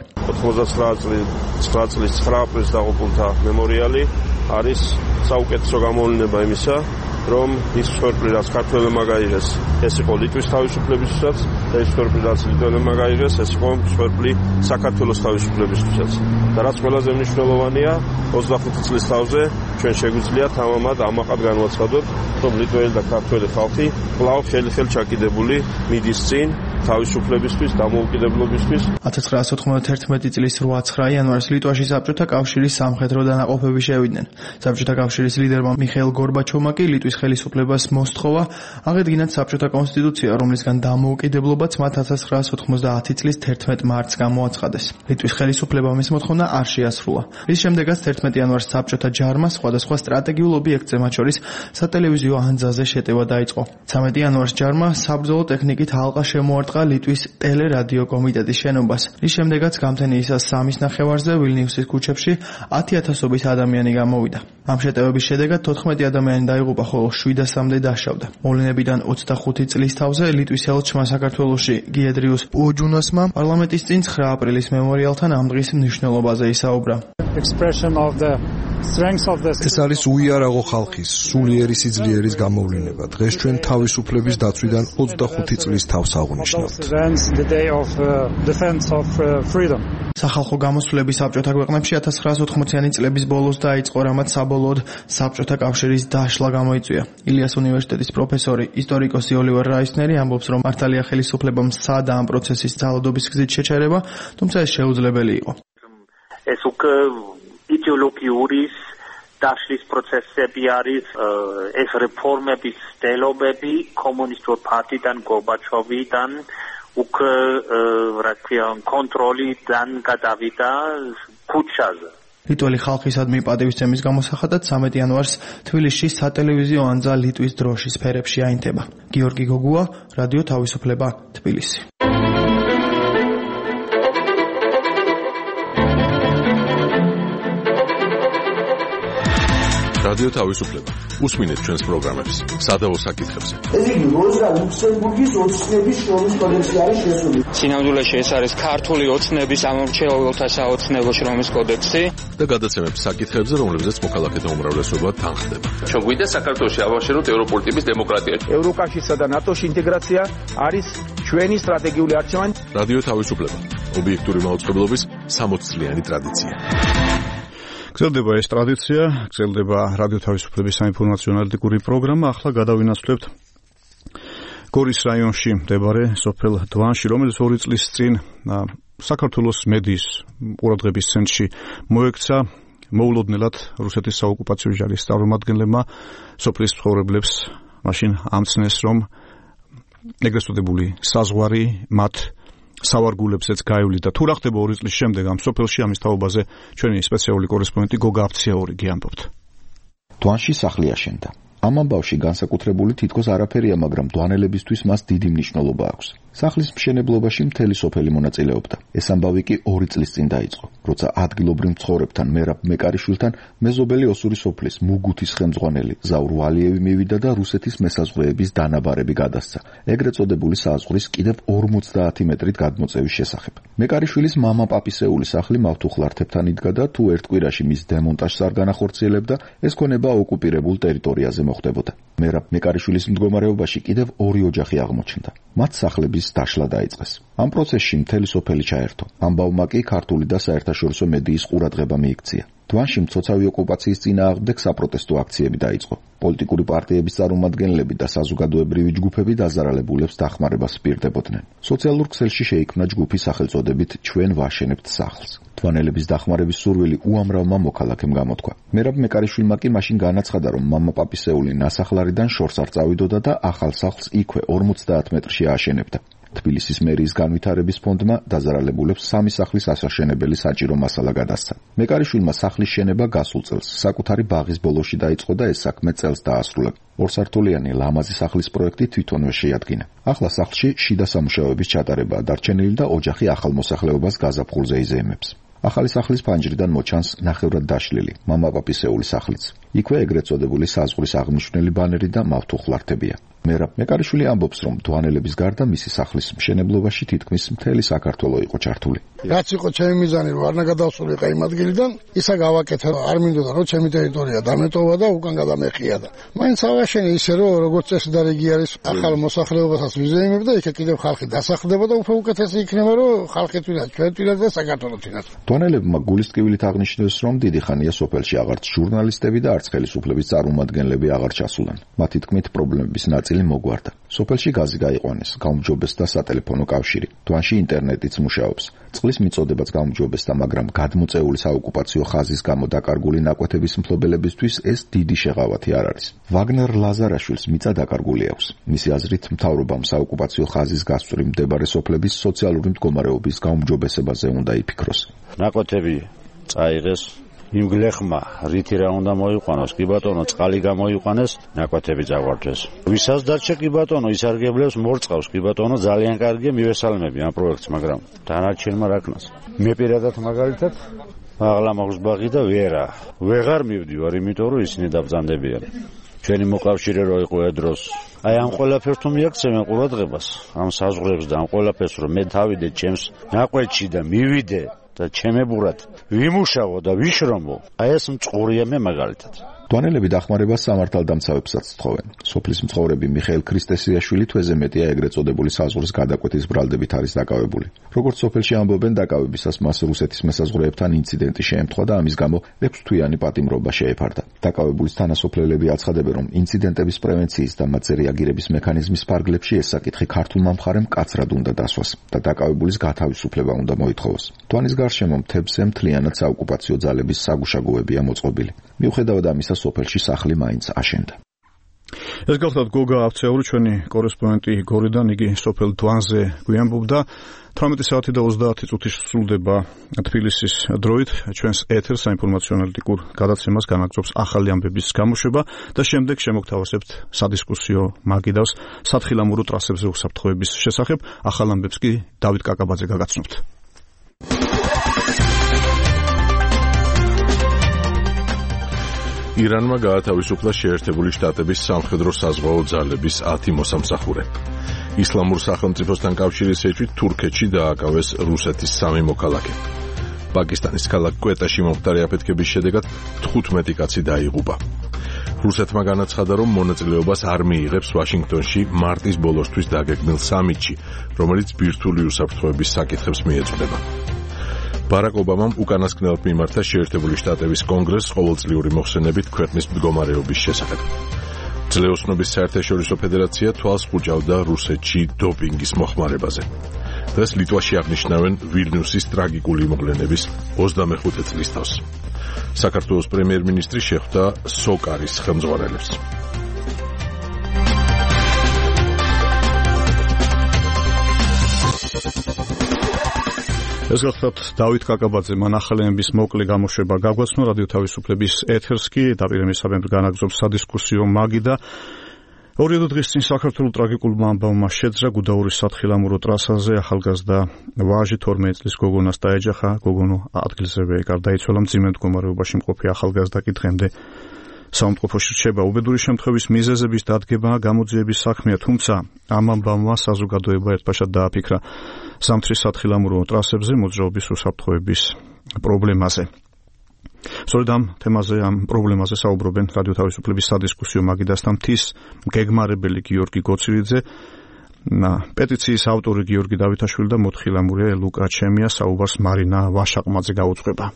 ოცდათვრამეტი წლის ცხრა აპრილის დაღუპულთა მემორიალი არის საუკეთესო გამოვლენა იმისა, რომ ის მსხვერპლი რაც ქართველებმა გაიღეს, ეს იყო ლიტვის თავისუფლებისთვისაც და ის მსხვერპლი რაც ლიტველებმა გაიღეს, ეს იყო მსხვერპლი საქართველოს თავისუფლებისთვისაც. და რაც ყველაზე მნიშვნელოვანია, ოცდახუთი წლის თავზე ჩვენ შეგვიძლია თამამად ამაყად განვაცხადოთ, რომ ლიტველი და ქართველი ხალხი კვლავ ხელი-ხელ ჩაკიდებული მიდის წინ თავისუფლებისთვის, დამოუკიდებლობისთვის. ათას ცხრაასი ოცდაათი წლის რვა ცხრა იანვარს ლიტვაში საბჭოთა კავშირის სამხედრო დანაყოფები შევიდნენ. საბჭოთა კავშირის ლიდერმა მიხეილ გორბაჩოვმა კი ლიტვის ხელისუფლებას მოსთხოვა აღედგინათ საბჭოთა კონსტიტუცია, რომლისგან დამოუკიდებლობაც მათ ათას ცხრაასი ოცდაათი წლის თერთმეტ მარტს გამოაცხადეს. ლიტვის ხელისუფლებამ ეს მოთხოვნა არ შეასრულა. რის შემდეგაც თერთმეტი იანვარს საბჭოთა ჯარმა სხვადასხვა სტრატეგიულ ობიექტზე, მათ შორის სატელევიზიო ანძაზე შეტევა დაიწყო. ცამეტი იანვარს ჯარმა საბრძოლო ტექნიკით ალყა შემოარტყა ლიტვის ტელერადიო კომიტეტის შენობას, რის შემდეგაც გამთენიისას სამის ნახევარზე ვილნიუსის ქუჩებში ათი ათასობით ადამიანი გამოვიდა. ამ შეტევების შედეგად თოთხმეტი ადამიანი დაიღუპა, ხოლო შვიდასამდე დაშავდა. მოვლენებიდან ოცდახუთი წლის თავზე ლიტვის ელჩმა საქართველოში გიედრიუს პუოჯუნასმა პარლამენტის წინ ცხრა აპრილის მემორიალთან ამ დღის მნიშვნელობაზე ისაუბრა. ეს არის უიარაღო ხალხის სულიერი სიძლიერის გამოვლინება. დღეს ჩვენ თავისუფლების დაცვიდან ოცდახუთი წლის თავს აღვნიშნავთ. სახალხო გამოსვლები საბჭოთა ქვეყნებში ათას ცხრაასი ოცდაათი წლების ბოლოს დაიწყო, რამაც საბოლოოდ საბჭოთა კავშირის დაშლა გამოიწვია. ილიას უნივერსიტეტის პროფესორი, ისტორიკოსი ოლივერ რაისნერი ამბობს, რომ მართალია ხელისუფლებამ სცადა ამ პროცესის ძალადობის გზით შეჩერება, თუმცა ეს შეუძლებელი იყო. ეს უკვე იდეოლოგიური დაშლის პროცესები არის, ეს რეფორმების ცდილობები კომუნისტურ პარტიიდან, გორბაჩოვიდან უკვე რა ქვია კონტროლიდან გადავიდა ქუჩაზე. ლიტველი ხალხისადმი პატივისცემის გამოსახატად ცამეტი იანვარს თბილისში სატელევიზიო ანძა ლიტვის დროშის ფერებში აინთება. გიორგი გოგუა, რადიო თავისუფლება, თბილისი. რადიო თავისუფლება. უსმინეთ ჩვენს პროგრამებს სადავო საკითხებზე. ეს იგი როზა ლუქსემბურგის ოცნების შრომის კოდექსი არის შესული. სინამდვილეში ეს არის ქართული ოცნების ამომრჩეველთა საოცნებო შრომის კოდექსი და გადაცემებს საკითხებზე, რომლებზეც მოქალაქეთა უმრავლესობა თანხდება. ჩვენ გვინდა საქართველოში ავაშენოთ ევროპული ტიპის დემოკრატია. ევროკავშირსა და ნატოში ინტეგრაცია არის ჩვენი სტრატეგიული არჩევანი. რადიო თავისუფლება. ობიექტური მაუწყებლობის სამოც წლიანი ტრადიცია. გრძელდება ეს ტრადიცია, გრძელდება რადიო თავისუფლების საინფორმაციო ანალიტიკური პროგრამა. ახლა გადავინაცვლებთ გორის რაიონში მდებარე სოფელ დვანში, რომელიც ორი წლის წინ საქართველოს მედიის ყურადღების ცენტრში მოექცა. მოულოდნელად რუსეთის საოკუპაციო ჯარის წარმომადგენლებმა სოფლის მცხოვრებლებს მაშინ ამცნეს, რომ ეგრეთ წოდებული საზღვარი მათ სავარგულებსაც გაივლიდა. თუ რა ხდება ორი წლის შემდეგ ამ სოფელში, ამის თაობაზე ჩვენი სპეციალური კორესპონდენტი გოგა აფციაური გიამბობთ. დვანში სახლი აშენდა. ამ ამბავში განსაკუთრებული თითქოს არაფერია, მაგრამ დვანელებისთვის მას დიდი მნიშვნელობა აქვს. სახლის მშენებლობაში მთელი სოფელი მონაწილეობდა. ეს ამბავი კი ორი წლის წინ დაიწყო, როცა ადგილობრივ მცხოვრებთან მერაბ მეკარიშვილთან მეზობელი ოსური სოფლის მუგუთის ხელმძღვანელი ზაურ ვალიევი მივიდა და რუსეთის მესაზღვრეების დანაბარები გადასცა ეგრეთ წოდებული საზღვრის კიდევ ორმოცდაათი მეტრით გადმოწევის შესახებ. მეკარიშვილის მამა პაპისეული სახლი მავთუხლართებთან იდგა და თუ ერთ კვირაში მის დემონტაჟს არ განახორციელებდა, ეს ქონება ოკუპირებულ ტერიტორიაზე მოხდებოდა. მერაბ მეკარიშვილის მდგომარეობაში კიდევ ორი ოჯახი აღმოჩნდა. მათ სახლების დაშლა დაიწყეს. ამ პროცესში მთელი სოფელი ჩაერთო. ამბავმა კი ქართული და საერთაშორისო მედიის ყურადღება მიიქცია. დვანში მცოცავი ოკუპაციის წინააღმდეგ საპროტესტო აქციები დაიწყო. პოლიტიკური პარტიების წარმომადგენლები და საზოგადოებრივი ჯგუფები დაზარალებულებს დახმარებას სპირდებოდნენ. სოციალურ ქსელში შეიქმნა ჯგუფი სახელწოდებით ჩვენ ვაშენებთ სახლს. დვანელების დახმარების სურვილი უამრავმა მოქალაქემ გამოთქვა. მერაბ მეკარიშვილმა კი მაშინ განაცხადა, რომ მამა პაპისეული ნასახლარიდან შორს არ წავიდოდა და ახალ სახლს იქვე ორმოცდაათ მეტრში ააშენებდა. თბილისის მერიის განვითარების ფონდმა დაზარალებულებს სამი სახლის ასაშენებელი საჭირო მასალა გადასცა. მეკარიშვილმა სახლის შენება გასულ წელს საკუთარი ბაღის ბოლოში დაიწყო და ეს საქმე წელს დაასრულა. ორსართულიანი ლამაზი სახლის პროექტი თვითონვე შეადგინა. ახლა სახლში შიდა სამუშაოების ჩატარებაა დარჩენილი და ოჯახი ახალ მოსახლეობას გაზაფხულზე იზეიმებს. ახალი სახლის ფანჯრიდან მოჩანს ნახევრად დაშლილი მამა პაპისეული სახლიც. იქვე ეგრეთ წოდებული საზღვრის აღნიშნული ბანერი და მავთუხლართებია. მერაბ მეკარიშვილი ამბობს, რომ დვანელების გარდა მისი სახლის მშენებლობაში თითქმის მთელი საქართველო იყო ჩართული. რაც იყო ჩემი მიზანი, რომ არნა გადავსულიყო იმ ადგილიდან, ისა გავაკეთე, არ მინდოდა, რომ ჩემი ტერიტორია დამეტოვა და უკან გადამეხია და მაინც ავაშენე ისე, რომ როგორც წესი და რიგი არის, ახალ მოსახლეობასაც ვიზეიმებ და იქ კიდევ ხალხი დასახლდება და უფრო უკეთესი იქნება, რომ ხალხი თვითონ ჩვენ თვითონ და საქართველო თვითონ. დვანელებმა გულისწყივით აღნიშნეს, რომ დიდი ხანია სოფელში აღარც ჟურნალისტები და არც ხელისუფლების წარმომადგენლები აღარ ჩასულან. მათი თქმით, პრობლემების ნაწილი მოგვარდა. სოფელში გაზი გაიყვანეს, გაუმჯობესდა სატელეფონო კავშირი. დვანში ინტერნეტიც მუშაობს. წყლის მიწოდებაც გაუმჯობესდა, მაგრამ გადმოწეული საოკუპაციო ხაზის გამო დაკარგული ნაკვეთების მფლობელებისთვის ეს დიდი შეღავათი არ არის. ვაგნერ ლაზარაშვილს მიწა დაკარგული აქვს. მისი აზრით, მთავრობამ საოკუპაციო ხაზის გასწვრივ მდებარე სოფლების სოციალური მდგომარეობის გაუმჯობესებაზე უნდა იფიქროს. ნაკვეთები წაიღეს იმ გლეხმა რითი რა უნდა მოიყვანოს, კი ბატონო, წყალი გამოიყვანეს, ნაკვეთები წაგვარდეს. ვისაც დარჩა, კი ბატონო, ისარგებლებს მორწყავს, კი ბატონო, ძალიან კარგია, მივესალმები ამ პროექტს, მაგრამ დანარჩენმა რა ქნას. მე პირადად მაგალითად აღლა მაქვს ბაღი და ვერა, ვეღარ მივდივარ, იმიტომ რომ ისინი დაბრძანდებიან. ჩვენი მოკავშირე რო იყო ედროს, აი ამ ყველაფერს თუ მიაქცევენ ყურადღებას, ამ საზღვრებს და ამ ყველაფერს რომ მე თავიდე ჩემს ნაკვეთში და მივიდე და ჩემებურად ვიმუშავო და ვიშრომო, აი ეს მწყურია მე მაგალითად. დვანელები დახმარებას სამართალდამცავებსაც თხოვენ. სოფლის მცხოვრები მიხეილ ქრისტესიაშვილი თვეზე მეტია ეგრეთ წოდებული საზღვრის გადაკვეთის ბრალდებით არის დაკავებული. როგორც სოფელში ამბობენ, დაკავებისას მას რუსეთის მესაზღვრეებთან ინციდენტი შეემთხვა და ამის გამო ექვსთვიანი პატიმრობა შეეფარდა. დაკავებულის თანასოფლელები აცხადებენ, რომ ინციდენტების პრევენციის და მათზე რეაგირების მექანიზმის ფარგლებში ეს საკითხი ქართულმა მხარემ მკაცრად უნდა დასვას და დაკავებულის გათავისუფლება უნდა მოითხოვოს. დვანის გარშემო მთებზე მთლიანად საოკუპაციო ძალების საგუშაგოებია მოწყობილი. მიუხედავად ამისა, სოფელში სახლი მაინც აშენდა. ეს გახლავთ გოგა აფცეური, ჩვენი კორესპონდენტი გორიდან, იგი სოფელ დვანზე გვიამბობდა. თვრამეტი საათი და ოცდაათი წუთი სრულდება თბილისის დროით. ჩვენს ეთერს საინფორმაციო ანალიტიკურ გადაცემას განაგრძობს ახალი ამბების გამოშვება და შემდეგ შემოგთავაზებთ სადისკუსიო მაგიდავს სათხილამურო ტრასებზე უსაფრთხოების შესახებ. ახალ ამბებს კი დავით კაკაბაძე გაგაცნობთ. ირანმა გაათავისუფლა შეერთებული შტატების სამხედრო საზღვაო ძალების ათი მოსამსახურე. ისლამურ სახელმწიფოსთან კავშირის ეჭვით თურქეთში დააკავეს რუსეთის სამი მოქალაქე. პაკისტანის ქალაქ კვეტაში მომხდარი აფეთქების შედეგად თხუთმეტი კაცი დაიღუპა. რუსეთმა განაცხადა, რომ მონაწილეობას არ მიიღებს ვაშინგტონში მარტის ბოლოსთვის დაგეგმილ სამიტში, რომელიც ბირთვული უსაფრთხოების საკითხებს მიეძღვნება. ბარაკ ობამამ უკანასკნელად მიმართა შეერთებული შტატების კონგრესს ყოველწლიური მოხსენებით ქვეყნის მდგომარეობის შესახებ. ძლეოსნობის საერთაშორისო ფედერაცია თვალს ხუჭავდა რუსეთში დოპინგის მოხმარებაზე. დღეს ლიტვაში აღნიშნავენ ვილნიუსის ტრაგიკული მოვლენების ოცდამეხუთე წლის თავს. საქართველოს პრემიერ-მინისტრი შეხვდა სოკარის ხელმძღვანელებს. ეს გახლავთ დავით კაკაბაძე, მან ახალენების მოკლე გამოშვება გაგვაცნო რადიო თავისუფლების ეთერს კი დაპირემისაბენ განაგზობს სადისკუსიო მაგიდა. ორი დღის წინ საქართველოს ტრაგიკულმა ამბავმა შეძრა გუდაურის სათხილამურო ტრასაზე ახალგაზრდა ვაჟი თორმეტ წლის გოგონას დაეჯახა. გოგონო ადგილზე გარდაიცვალა, მძიმე მდგომარეობაში მყოფი ახალგაზრდა კი დღემდე საავადმყოფოში რჩება. უბედური შემთხვევის მიზეზების დადგება გამოძიების საქმეა, თუმცა ამ ამბავმა საზოგადოება ერთბაშად დააფიქრა ზამთრის სათხილამურო ტრასებზე მოძრაობის უსაფრთხოების პრობლემაზე. სწორედ ამ თემაზე, ამ პრობლემაზე საუბრობენ რადიო თავისუფლების სადისკუსიო მაგიდასთან მთის გეგმარებელი გიორგი გოცირიძე, პეტიციის ავტორი გიორგი დავითაშვილი და მოთხილამურე ლუკა ჩემია. საუბარს მარინა ვაშაყმაძე გაუძღვება.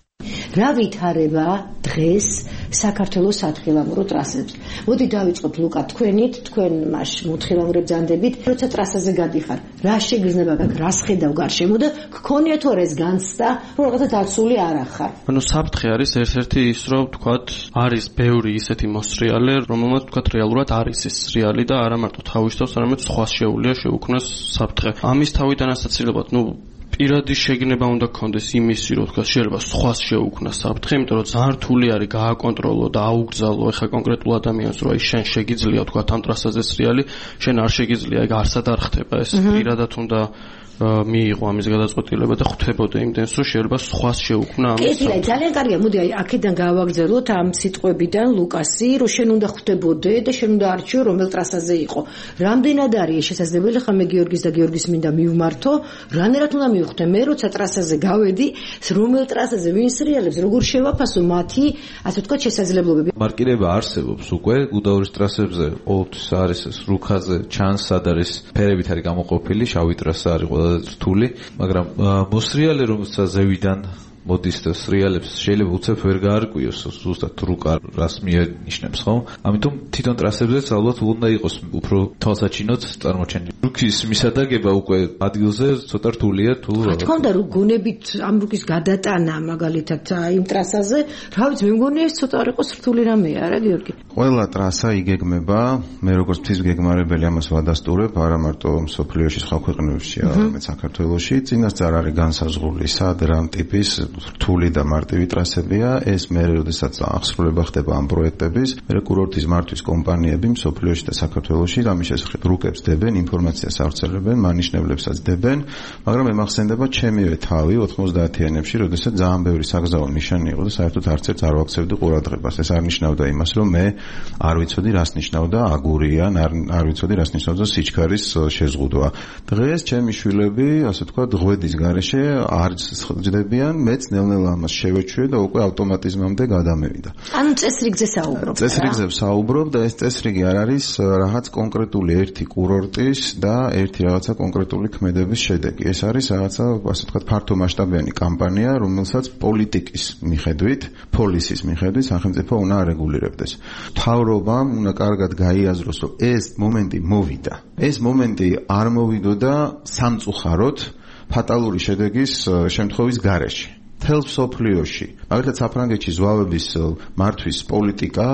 რა ვითარება დღეს საქართველოს სათხილამურო ტრასებზე? მოდი დავიწყოთ ლუკა თქვენით, თქვენ მას მოთხილამურებ ძანდებით, როცა ტრასაზე გადიხარ, რა შეგრძნება გაქვს, რას ხედავ გარშემო და გქონია თუ არა ეს განცდა, რომ რაღაცა დაცული არ ახარ? ანუ საფრთხე არის ერთ-ერთი ის, რომ თქვათ არის ბევრი ისეთი მოსრიალე, რომელმაც თქვათ რეალურად არის ის რეალი და არა მარტო თავისთავს, არამედ სხვას შეუძლია შეუქმნას საფრთხე. ამის თავიდან ასაცილებლად, ნუ პირადი შეგნება უნდა გქონდეს იმისი, რომ თქვა შეიძლება სხვას შეუქმნას საფრთხე, იმიტომ რომ ძალიან რთული არის გააკონტროლო და აუგზავნო ეხა კონკრეტულ ადამიანს, რომ აი შენ შეგიძლია თქვა ამ ტრასაზე სრიალი, შენ არ შეგიძლია, ეგ არსად არ ხდება ეს. პირადად უნდა მიიღო ამის გადაწყვეტილება და ხვდებოდა იმდენს, რომ შეიძლება სხვას შეუქმნა ამის. კეთილი, ძალიან კარგია. მოდი აი აქედან გავაგრძელოთ ამ სიტყვებიდან ლუკასი, რომ შენ უნდა ხვდებოდე და შენ უნდა არჩიო რომელ ტრასაზე იყო. რამდენად არის შესაძლებელი, ხა მე გიორგის და გიორგის მინდა მივმართო, რანერად უნდა მივხვდე მე, როცა ტრასაზე გავედი, რომელ ტრასაზე ვინ სრიალებს, როგორ შევაფასო მათი, ასე ვთქვათ, შესაძლებლობები. მარკირება არსებობს უკვე გუდაურის ტრასებზე, ყოველთვის არის ეს რუქაზე, ჩანს სად არის ფერებით არის გამოყოფილი, შავი ტრასა არის ყველა რთული, მაგრამ მოსრიალე რომელსაც ზევიდან მოდის და სრიალებს შეიძლება უცებ ვერ გაარკვიოს ზუსტად რუკა რას მიანიშნებს, ხო? ამიტომ თვითონ ტრასებზეც ალბათ უნდა იყოს უფრო თვალსაჩინოდ წარმოჩენილი. რუკის მისადაგება უკვე ადგილზე ცოტა რთულია თუ რა თქმა უნდა, რომ გონებით ამ რუკის გადატანა მაგალითად იმ ტრასაზე, რა ვიცი, მე მგონია ეს ცოტა არ იყოს რთული რამეა, რა გიორგი? ყველა ტრასა იგეგმება, მე როგორც მთის გეგმარებელი ამას ვადასტურებ, არა მარტო მსოფლიოში, სხვა ქვეყნებში, არამედ საქართველოში, წინასწარ არის განსაზღვრული სად რამ ტიპის რთული და მარტივი ტრასებია. ეს მე როდესაც აღსრულება ხდება ამ პროექტების, მე კურორტის მართვის კომპანიები მსოფლიოში და საქართველოში ამის შესახებ რუკებს დებენ, ინფორმაციას ავრცელებენ, მანიშნებლებსაც დებენ, მაგრამ მე მახსენდება ჩემივე თავი ოთხმოცდაათიანებში, როდესაც ძალიან ბევრი საგზაო ნიშანი იყო და საერთოდ არც ერთ არ ვაქცევდი ყურადღებას. ეს არ ნიშნავდა იმას, რომ მე არ ვიცოდი რას ნიშნავდა აგური ან არ ვიცოდი რას ნიშნავდა სიჩქარის შეზღუდვა. დღეს ჩემი შვილები, ასე ვთქვათ, ღვედის გარეშე არ ძლებიან, მეც ნელ-ნელა ამას შევეჩვიე და უკვე ავტომატიზმამდე გადამევიდა. ანუ წესრიგზე საუბრობ. წესრიგზე საუბრობ და ეს წესრიგი არ არის რაღაც კონკრეტული ერთი კურორტის და ერთი რაღაცა კონკრეტული ქმედების შედეგი. ეს არის რაღაცა, ასე ვთქვათ, ფართომასშტაბიანი კამპანია, რომელსაც პოლიტიკის მიხედვით, პოლისის მიხედვით სახელმწიფო უნდა არეგულირებდეს. მთავრობამ უნდა კარგად გაიაზროს, რომ ეს მომენტი მოვიდა. ეს მომენტი არ მოვიდოდა სამწუხაროდ ფატალური შედეგის შემთხვევის გარეშე. თელ მსოფლიოში, მაგალითად საფრანგეთში ზვავების მართვის პოლიტიკა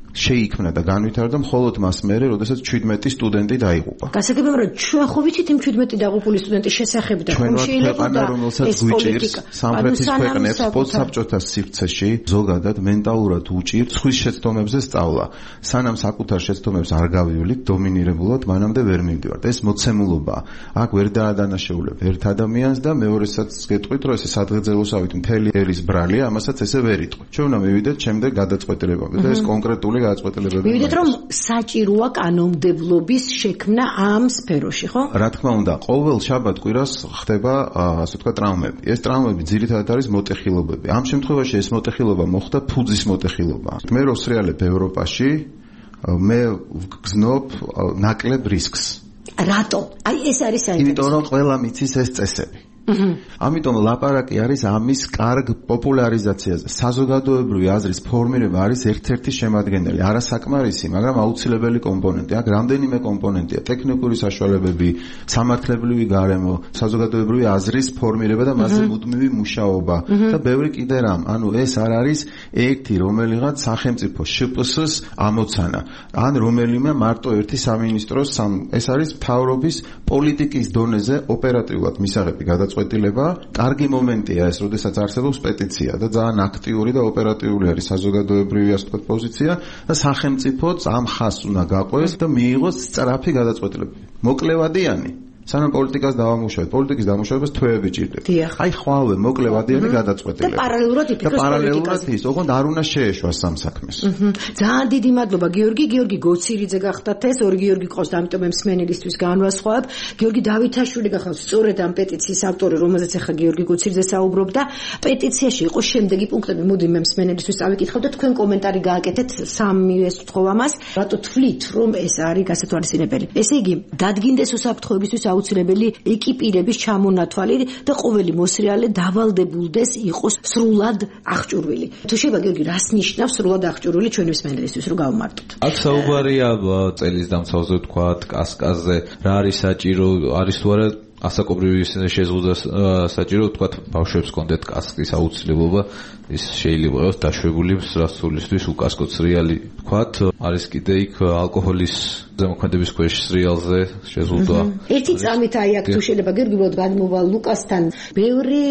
შეიქმნა და განვითარდა მხოლოდ მას მერე, როდესაც შვიდმეტი სტუდენტი დაიღუპა. გასაგებია, რომ ჩვენ ხო ვიცით იმ შვიდმეტი დაღუპული სტუდენტის შესახებ და რომ შეიძლება და რომელსაც გვიჭირს სამხრეთის ქვეყნებს პოსტსაბჭოთა სივრცეში ზოგადად მენტალურად უჭირთ ხვის შეცდომებზე სწავლა. სანამ საკუთარ შეცდომებს არ გავივლით დომინირებულად, მანამდე ვერ მივდივართ. ეს მოცემულობაა. აქ ვერ დაადანაშაულებ ერთ ადამიანს და მეორესაც გეტყვით, რომ ესე სადღეძელოსავით მთელი ერის ბრალია, ამასაც ესე ვერ იტყვი. ჩვენ უნდა მივიდეთ შემდეგ გადაწყვეტილებამდე და ეს კონკრეტული გადაწყვეტილებები. მივიდეთ, რომ საჭიროა კანონმდებლობის შექმნა ამ სფეროში, ხო? რა თქმა უნდა, ყოველ შაბათ-კვირას ხდება, ასე ვთქვათ, ტრამვები. ეს ტრამვები ძირითადად არის მოტეხილობები. ამ შემთხვევაში ეს მოტეხილობა მოხდა ფუძის მოტეხილობა. მე რო ვსრიალებ ევროპაში, მე ვგზნობ ნაკლებ რისკს. რატო? აი ეს არის საინტერესო. იმიტომ რომ ყველა მიცის ეს წესები. ამიტომ ლაპარაკი არის ამის კარგ პოპულარიზაციაზე. საზოგადოებრივი აზრის ფორმირება არის ერთ-ერთი შემადგენელი, არასაკმარისი, მაგრამ აუცილებელი კომპონენტი. აქ რამდენიმე კომპონენტია: ტექნიკური საშუალებები, სამართლებრივი გარემო, საზოგადოებრივი აზრის ფორმირება და მასზე მუდმივი მუშაობა და ბევრი კიდე რამ. ანუ ეს არ არის ერთი რომელიღაც სახელმწიფო შპს-ს ამოცანა, ან რომელიმე მარტო ერთი სამინისტროს, ეს არის მთავრობის პოლიტიკის დონეზე ოპერატიულად მისაღები გადაწყვეტილება. კარგი მომენტია ეს, როდესაც არსებობს პეტიცია და ძალიან აქტიური და ოპერატიული არის საზოგადოებრივი ასე ვთქვათ პოზიცია და სახელმწიფოც ამ ხაზს უნდა გაყვეს და მიიღოს სწრაფი გადაწყვეტილება. მოკლევადიანი სანამ პოლიტიკას დავამუშავებთ, პოლიტიკის დამუშავებას თვეები ჭირდება. აი ხვალე მოკლევადიანი გადაწყვეტილება. და პარალელურად იფიქროს პოლიტიკაზე. ის ოღონდ არ უნდა შეეშვას ამ საქმეს. ძალიან დიდი მადლობა გიორგი, გიორგი გოცირიძე გახდათ ეს, ორი გიორგი ყავს და ამიტომ მე მსმენელისთვის განვასხვავებ. გიორგი დავითაშვილი გახავს სწორედ ამ პეტიციის ავტორი, რომელზეც ახლა გიორგი გოცირიძე საუბრობდა. პეტიციაში იყო შემდეგი პუნქტები, მოდი მე მსმენელისთვის წავიკითხავ და თქვენ კომენტარი გააკეთეთ სამივე სიტყვამას, რატო თვლით, რომ ეს არის გასათვალისწინებელი. ესე იგი, დადგინდეს უსაფრთხოებისთვის აუცილებელი ეკიპირების ჩამონათვალი და ყოველი მოსრიალე დავალდებულდეს იყოს სრულად აღჭურვილი. თუ შეიძლება გიორგი, რას ნიშნავს სრულად აღჭურვილი ჩვენი მსმენელისთვის, რომ გავმარტოთ? აქ საუბარია წელის დამცავზე ვთქვათ, კასკაზე, რა არის საჭირო, არის თუ არა ასაკობრივი შეზღუდვა საჭირო, ვთქვათ, ბავშვებს კონდეთ კასკის აუცილებლობა, ის შეიძლება იყოს დაშვებული სრასულისთვის უკასკო სრიალი, ვთქვათ, არის კიდე იქ ალკოჰოლის ზემოქმედების ქვეშ სრიალზე შეზღუდვა. ერთი წამით აი აქ თუ შეიძლება გიორგი უბრალოდ გადმოვალ ლუკასთან, ბევრი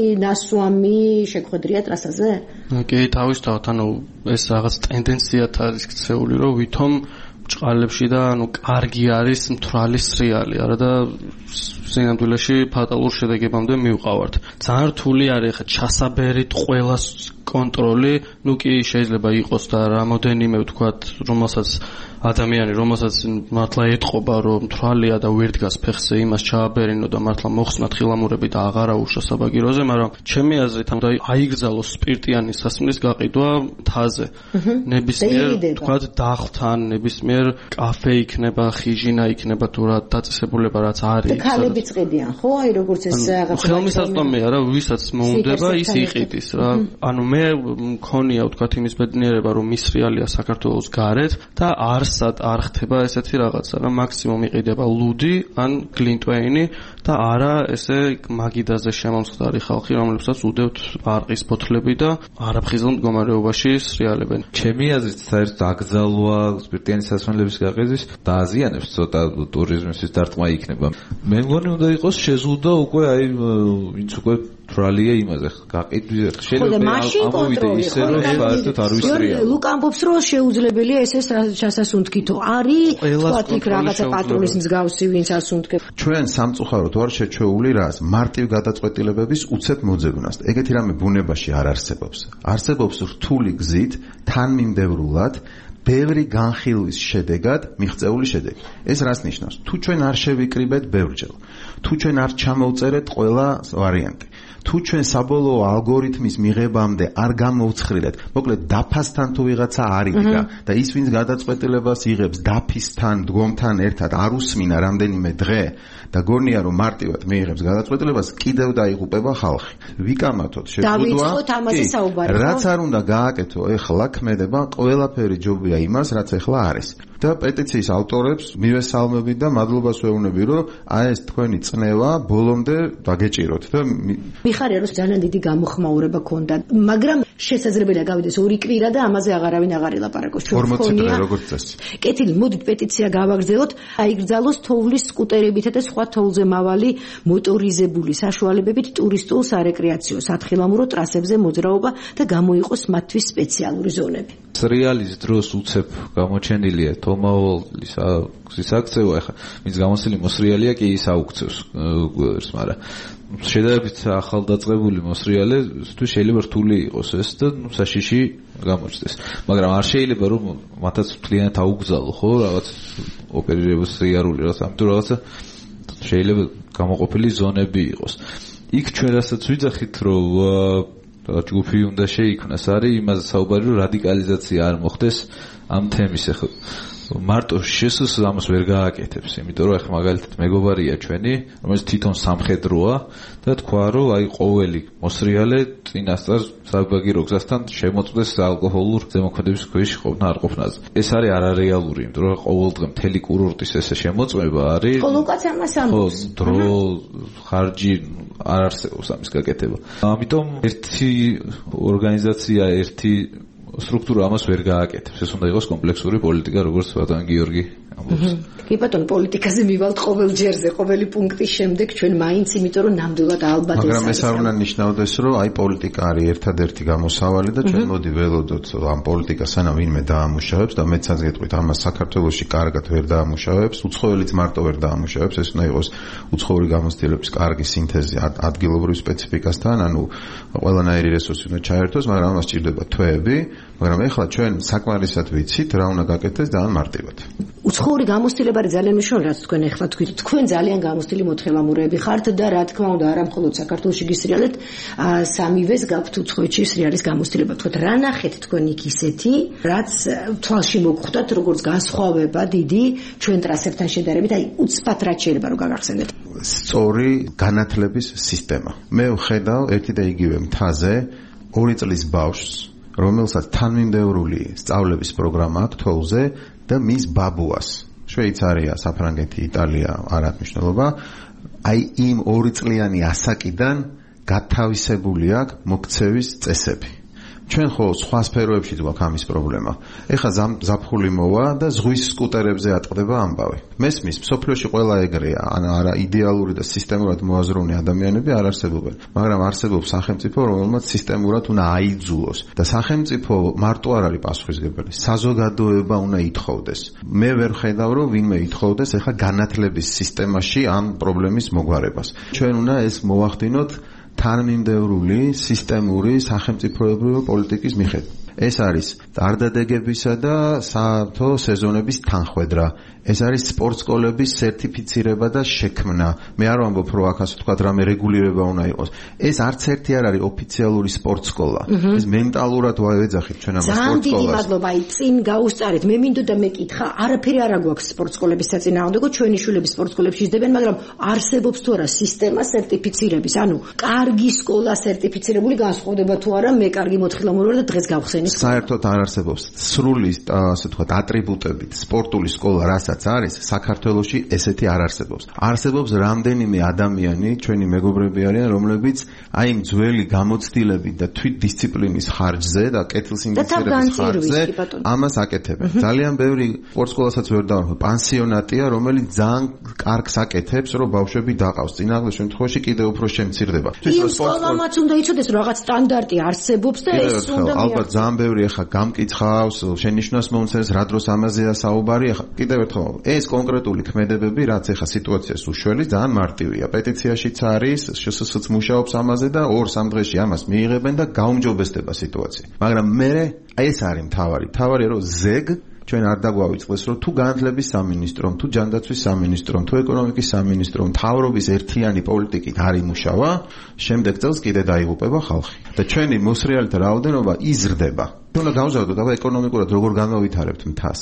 ნასვამი შეგვედრია ტრასაზე? კი, თავისთავად, ანუ ეს რაღაც ტენდენციათ არის ქცეული, რომ ვითომ ჭყალებში და ანუ კარგი არის მთვრალი სრიალი, არა და სინამდვილეში ფატალურ შედეგებამდე მივყავართ. ძალიან რთული არის ხა ჩასაბერით ყველას კონტროლი, ну კი შეიძლება იყოს და რამოდენიმე ვთქვათ, რომელსაც ადამიანი, რომელსაც მართლა ეთყობა, რომ მთვრალია და ვერ დგას ფეხზე, იმას ჩააბერინო და მართლა მოხსნათ ხილამურები და აღარა უშვა საბაგიროზე, მაგრამ ჩემი აზრით უნდა აიგზალოს სპირტიანი სასმლის გაყიდვა მთაზე. ნებისმიერ ვთქვათ დახთან, ნებისმიერ კაფე იქნება, ხიჟინა იქნება თუ რა დაწესებულება რაც არის. ქალები წყიდიან, ხო? აი როგორც ეს რაღაც ხელმისაწვდომია რა, ვისაც მოუნდება ის იყიდის რა. ანუ მე მქონია ვთქვათ იმის ბედნიერება, რომ მისრიალია საქართველოს გარეთ და არსად არ ხდება ესეთი რაღაცა, რა მაქსიმუმ იყიდება ლუდი ან გლინტვეინი და არა ესე მაგიდაზე შემომსხდარი ხალხი, რომლებსაც უდევთ ბარყის ბოთლები და არაფხიზელ მდგომარეობაში სრიალებენ. ჩემი აზრით საერთოდ აკრძალვა სპირტიანი სასმელების გაყიდვის დააზიანებს ცოტა ტურიზმის დარტყმა იქნება. მე მგონი უნდა იყოს შეზღუდვა უკვე აი ვინც უკვე თრალია იმაზე გაყიდვის შეიძლება ამოვიდე ისე რომ საერთოდ არ ვისრია. ლუკა ამბობს რომ შეუძლებელია ესე ჩასასუნთქითო. არის თქვათ იქ რაღაცა პატრულის მსგავსი ვინც ასუნთქებს. ჩვენ სამწუხაროდ ვარ შეჩეული რას მარტივ გადაწყვეტილებების უცებ მოძებნას. ეგეთი რამე ბუნებაში არ არსებობს. არსებობს რთული გზით თანმიმდევრულად ბევრი განხილვის შედეგად მიღწეული შედეგი. ეს რას ნიშნავს? თუ ჩვენ არ შევიკრიბეთ ბევრჯერ, თუ ჩვენ არ ჩამოვწერეთ ყველა ვარიანტი, თუ ჩვენ საბოლოო ალგორითმის მიღებამდე არ გამოვცხრილეთ, მოკლედ დაფასთან თუ ვიღაცა არიდგა და ის ვინც გადაწყვეტილებას იღებს დაფისთან, დგომთან ერთად არ უსმინა რამდენიმე დღე და გონია რომ მარტივად მიიღებს გადაწყვეტილებას, კიდევ დაიღუპება ხალხი. ვიკამათოთ შეზღუდვა. რაც არ უნდა გააკეთო, ეხლა ქმედება ყველაფერი ჯობია იმას, რაც ეხლა არის. და პეტიციის ავტორებს მივესალმები და მადლობას ვეუბნები, რომ აი ეს თქვენი წნევა ბოლომდე დაგეჭიროთ და მიხარია რომ ძალიან დიდი გამოხმაურება ქონდა, მაგრამ შესაძლებელია გავიდეს ორი კვირა და ამაზე აღარავინ აღარ ელაპარაკოს. ჩვენ ფორმაცია როგორც წესი. კეთილი, მოდით პეტიცია გავაგრძელოთ, აიგრძალოს თოვლის სკუტერებითა და სხვა თოვლზე მავალი მოტორიზებული საშუალებებით ტურისტულ სარეკრეაციო სათხილამურო ტრასებზე მოძრაობა და გამოიყოს მათთვის სპეციალური ზონები. სრიალის დროს უცებ გამოჩენილია თომაოლის აქცევა, ახლა მის გამოსილი მოსრიალია კი ის აუქცევს გვერდს, მაგრამ შედარებით ახალდაწყებული მოსრიალისთვის შეიძლება რთული იყოს ეს და ნუ საშიში გამოჩნდეს. მაგრამ არ შეიძლება რომ მათაც მთლიანად აუგზავნო, ხო, რაღაც ოპერირების სიარული რაღაც, ამიტომ რაღაცა შეიძლება გამოყოფილი ზონები იყოს. იქ ჩვენ რასაც ვიძახით, რომ ჯგუფი უნდა შეიქმნას, არის იმაზე საუბარი, რომ რადიკალიზაცია არ მოხდეს ამ თემის. ახლა მარტო შესს ამას ვერ გააკეთებს, იმიტომ რომ ახლა მაგალითად მეგობარია ჩვენი, რომელიც თვითონ სამხედროა და თქვა, რომ აი ყოველი მოსრიალე წინასწარ საბაგირო გზასთან შემოწმდეს ალკოჰოლურ ზემოქმედების ქვეშ ყოფნა არ ყოფნაზე. ეს არის არარეალური, იმიტომ რომ ყოველდღე მთელი კურორტის ესე შემოწმება არის. ხოლო უკაც ამას ამბობს. დრო, ხარჯი არ არსებობს ამის გაკეთება. ამიტომ ერთი ორგანიზაცია, ერთი სტრუქტურა ამას ვერ გააკეთებს. ეს უნდა იყოს კომპლექსური პოლიტიკა, როგორც ბატონ გიორგი ამბობს. კი ბატონო, პოლიტიკაზე მივალთ ყოველ ჯერზე, ყოველი პუნქტის შემდეგ ჩვენ მაინც, იმიტომ რომ ნამდვილად ალბათ ეს არის. მაგრამ ეს არ უნდა ნიშნავდეს, რომ აი პოლიტიკა არის ერთადერთი გამოსავალი და ჩვენ მოდი ველოდოთ ამ პოლიტიკას სანამ ვინმე დაამუშავებს და მეცაც გეტყვით, ამას საქართველოში კარგად ვერ დაამუშავებს, უცხოელიც მარტო ვერ დაამუშავებს, ეს უნდა იყოს უცხოური გამოცდილების კარგი სინთეზი ადგილობრივ სპეციფიკასთან, ანუ ყველანაირი რესურსი უნდა ჩაერთოს, მაგრამ ამას სჭირდება თვეები, მაგრამ ეხლა ჩვენ საკმარისად ვიცით რა უნდა გაკეთდეს ძალიან მარტივად. უცხოური გამოცდილება არის ძალიან მნიშვნელოვანი, რაც თქვენ ეხლა თქვით. თქვენ ძალიან გამოცდილი მოთხელამურეები ხართ და რა თქმა უნდა, არა მხოლოდ საქართველოში გისრიალეთ, სამივეს გაქვთ უცხოეთში სრიალის გამოცდილება. თქვენ რა ნახეთ თქვენ იქ ისეთი, რაც თვალში მოგხვდათ, როგორც განსხვავება დიდი ჩვენ ტრასებთან შედარებით, აი უცბად რაც შეიძლება რომ გაგახსენდეთ. სწორი განათლების სისტემა. მე ვხედავ ერთი და იგივე მთაზე ორი წლის ბავშვს, რომელსაც თანმიმდევრული სწავლების პროგრამა აქვს თოვლზე და მის ბაბუას. შვეიცარია, საფრანგეთი, იტალია, არ აქვს მნიშვნელობა. აი იმ ორი წლიანი ასაკიდან გათავისებული აქვს მოქცევის წესები. ჩვენ ხო სხვა სფეროებში გვაქვს ამის პრობლემა. ეხლა ზაფხული მოვა და ზღვის სკუტერებზე ატყდება ამბავი. მესმის, მსოფლიოში ყველა ეგრეა, ან არა იდეალური და სისტემურად მოაზროვნე ადამიანები არ არსებობენ, მაგრამ არსებობს სახელმწიფო, რომელმაც სისტემურად უნდა აიძულოს და სახელმწიფო მარტო არ არის პასუხისმგებელი, საზოგადოება უნდა ითხოვდეს. მე ვერ ხედავ, რომ ვინმე ითხოვდეს ეხლა განათლების სისტემაში ამ პრობლემის მოგვარებას. ჩვენ უნდა ეს მოვახდინოთ თანმიმდევრული სისტემური სახელმწიფოებრივი პოლიტიკის მიხედვით. ეს არის დარდადეგებისა და საათო სეზონების თანხwebdriver. ეს არის სპორტსკოლების სერტიფიცირება და შექმნა. მე არ ვამბობ, რომ აქ ასე ვთქვათ, რამე რეგულირება უნდა იყოს. ეს არც ერთი არ არის ოფიციალური სპორტსკოლა. ეს მენტალურად ვეძახით ჩვენ ამ სპორტსკოლას. ძალიან დიდი მადლობა, აი წინ გაუსწარეთ. მე მინდოდა მეკითხა, არაფერი არ აგვაქვს სპორტსკოლების საწინააღმდეგო, ჩვენი შვილები სპორტსკოლებში ისდებენ, მაგრამ არსებობს თუ არა სისტემა სერტიფიცირების, ანუ კარგი სკოლა სერტიფიცირებული განსხვავდება თუ არა მე კარგი მოთხილამურე და დღეს გავხსენი. საერთოდ არ არსებობს სრული, ასე ვთქვათ, ატრიბუტებით სპორტული სკოლა, რასაც არის საქართველოში ესეთი არ არსებობს. არსებობს რამდენიმე ადამიანი, ჩვენი მეგობრები არიან, რომლებიც აი იმ ძველი გამოცდილების და თვით დისციპლინის ხარჯზე და კეთილსინდისიერების ხარჯზე ამას აკეთებენ. ძალიან ბევრი სპორტსკოლასაც ვერ დავარქვა, პანსიონატია, რომელიც ძალიან კარგს აკეთებს, რომ ბავშვები დაყავს. წინააღმდეგ შემთხვევაში კიდევ უფრო შემცირდება. იმ სკოლამაც უნდა იცოდეს, რომ რაღაც სტანდარტი არსებობს და ეს უნდა ალბათ ძალიან ბევრი ახლა გამკითხავს, შენიშვნას მომცემს, რა დროს ამაზეა საუბარი. ახლა კიდევ ერთხელ ეს კონკრეტული ქმედებები, რაც ახლა სიტუაციას უშველის, ძალიან მარტივია. პეტიციაშიც არის, შსს-ც მუშაობს ამაზე და ორ-სამ დღეში ამას მიიღებენ და გაუმჯობესდება სიტუაცია. მაგრამ მე ეს არის მთავარი. მთავარია, რომ ზეგ ჩვენ არ დაგვავიწყდეს, რომ თუ განათლების სამინისტრომ, თუ ჯანდაცვის სამინისტრომ, თუ ეკონომიკის სამინისტრომ, მთავრობის ერთიანი პოლიტიკით არ იმუშავა, შემდეგ წელს კიდე დაიღუპება ხალხი. და ჩვენი მოსრიალთა რაოდენობა იზრდება. უნდა გავზარდოთ, აბა ეკონომიკურად როგორ განავითარებთ მთას.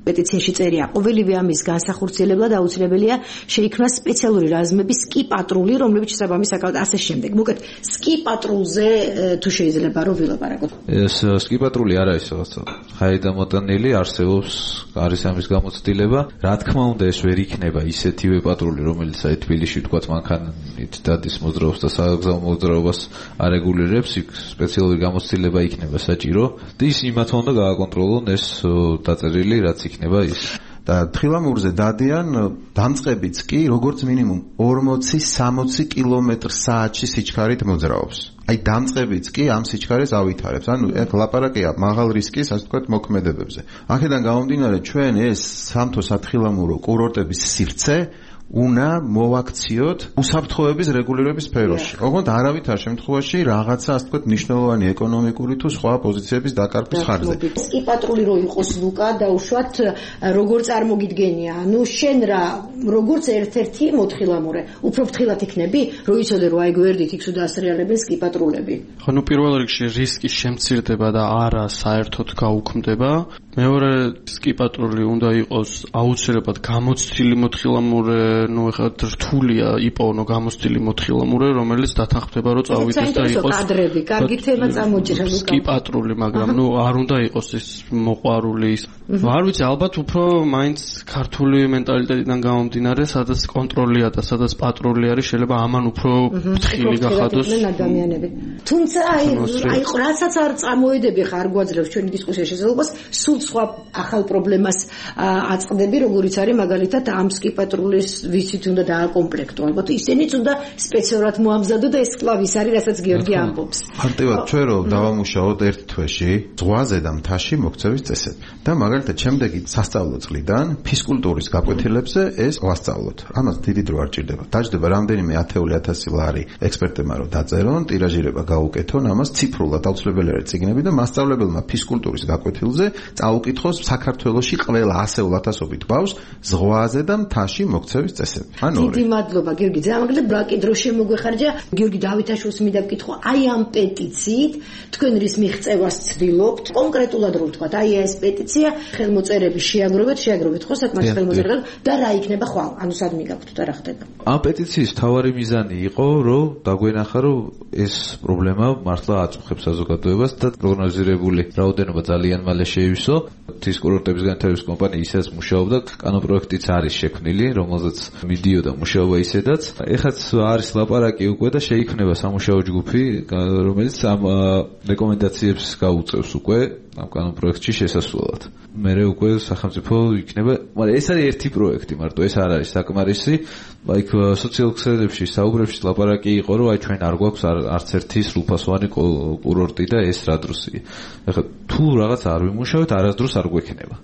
პეტიციაში წერია, ყოველივე ამის განსახორციელებლად აუცილებელია შეიქმნას სპეციალური რაზმების სკი პატრული, რომლებიც შესაბამისად ასე შემდეგ. მოგეთ, სკი პატრულზე თუ შეიძლება რომ ვილაპარაკოთ. ეს სკი პატრული არ არის რაღაცა ხაიდამოტანილი, არსებობს არის ამის გამოცდილება. რა თქმა უნდა, ეს ვერ იქნება ისეთივე პატრული, რომელიც აი თბილისში თქვათ მანქანით დადის მოძრაობს და საგზაო მოძრაობას არეგულირებს, იქ სპეციალური გამოცდილება იქნება საჭირო. და ის იმათო უნდა გააკონტროლონ ეს დაწერილი, რაც იქნება ის. და თხილამურზე დადიან დამწყებიც კი როგორც მინიმუმ ორმოცი სამოცი კილომეტრ საათში სიჩქარით მოძრაობს. აი დამწყებიც კი ამ სიჩქარეს ავითარებს. ანუ ეგ ლაპარაკია მაღალ რისკის, ასე ვთქვათ, მოქმედებებზე. აქედან გამომდინარე, ჩვენ ეს სამთო სათხილამურო კურორტების სივრცე უნდა მოვაქციოთ უსაფრთხოების რეგულირების სფეროში. ოღონდ არავითარ შემთხვევაში რაღაცა, ასე ვთქვათ, მნიშვნელოვანი ეკონომიკური თუ სხვა პოზიციების დაკარგვის ხარჯზე. სკი პატრული რო იყოს ლუკა და უშუალოდ როგორ წარმოგიდგენია? ანუ შენ რა, როგორც ერთ-ერთი მოთხილამურე, უფრო ფრთხილად იქნები, რო იცოდე რომ აი გვერდით იქ სულ დაასრიალებენ სკი პატრულები. ხო, ნუ პირველ რიგში რისკის შემცირდება და არა საერთოდ გაუქმდება. მეორე სკი პატრული უნდა იყოს აუცილებლად გამოცდილი მოთხილამურე, ну ეხლა რთულია იპოვნო გამოცდილი მოთხილამურე, რომელიც დათანხმდება რომ წავიდეს და იყოს კადრები, კარგი თემა წამოჭრა ლუკა. სკი პატრული, მაგრამ ну არ უნდა იყოს ის მოყვარული ის. არ ვიცი, ალბათ უფრო მაინც ქართული მენტალიტეტიდან გამომდინარე, სადაც კონტროლია და სადაც პატრული არის, შეიძლება ამან უფრო ფრთხილი გახადოს ადამიანები. თუმცა აი აი რასაც არ წამოედები ხარ არ გვაძლევს ჩვენი დისკუსიის შესაძლებლობას, სულ სხვა ახალ პრობლემას აწყდები, როგორიც არის მაგალითად ამ სკი პატრულის ვიცით უნდა დააკომპლექტო. ალბათ ისინიც უნდა სპეციალურად მოამზადო და ეს კვლავ ის არის, რასაც გიორგი ამბობს. ფაქტობრივად ჩვენ რომ დავამუშაოთ ერთ თვეში ზღვაზე და მთაში მოქცევის წესები და მაგალითად შემდეგი სასწავლო წლიდან ფიზკულტურის გაკვეთილებზე ეს ვასწავლოთ. ამას დიდი დრო არ ჭირდება. დაждდება რამდენიმე ათეული ათასი ლარი ექსპერტებმა რომ დაწერონ, ტირაჟირება გაუკეთონ, ამას ციფრულად აუცილებელი არის წიგნები და მასწავლებელმა ფიზკულტურის გაკვეთილზე წაუკითხოს საქართველოში ყველა ასეულ ათასობით ბავშვს ზღვაზე და მთაში მოქცევის წესები. ანუ დიდი მადლობა გიორგი, ძალიან მაგალითად ბრაკი დრო შემოგვეხარჯა. გიორგი დავითაშვილს მინდა ვკითხო, აი ამ პეტიციით თქვენ რის მიღწევას ცდილობთ? კონკრეტულად რო ვთქვათ, აი ეს პეტიცია ხელმოწერები შეაგროვეთ, შეაგროვეთ ხო საკმაოდ ხელმოწერები და რა იქნება ხვალ? ანუ სად მიგაქვთ და რა ხდება? ამ პეტიციის მთავარი მიზანი იყო, რომ დაგვენახა, რომ ეს პრობლემა მართლა აწუხებს საზოგადოებას და პროგნოზირებული რაოდენობა ძალიან მალე შეივსო. თის კურორტების განვითარების კომპანია ისაც მუშაობდა, კანონპროექტიც არის შექმნილი, რომელზეც მიდიოდა მუშაობა ისედაც. ეხაც არის ლაპარაკი უკვე და შეიქმნება სამუშაო ჯგუფი, რომელიც ამ რეკომენდაციებს გაუწევს უკვე ამ კანონპროექტში შესასვლელად. მერე უკვე სახელმწიფო იქნება, მაგრამ ეს არის ერთი პროექტი, მარტო ეს არ არის საკმარისი. აი სოციალურ ქსელებში, საუბრებში ლაპარაკი იყო, რომ აი ჩვენ არ გვაქვს არც ერთი სრულფასოვანი კურორტი და ეს რა დროსია. ეხლა თუ რაღაც არ ვიმუშავეთ, არასდროს არ გვექნება.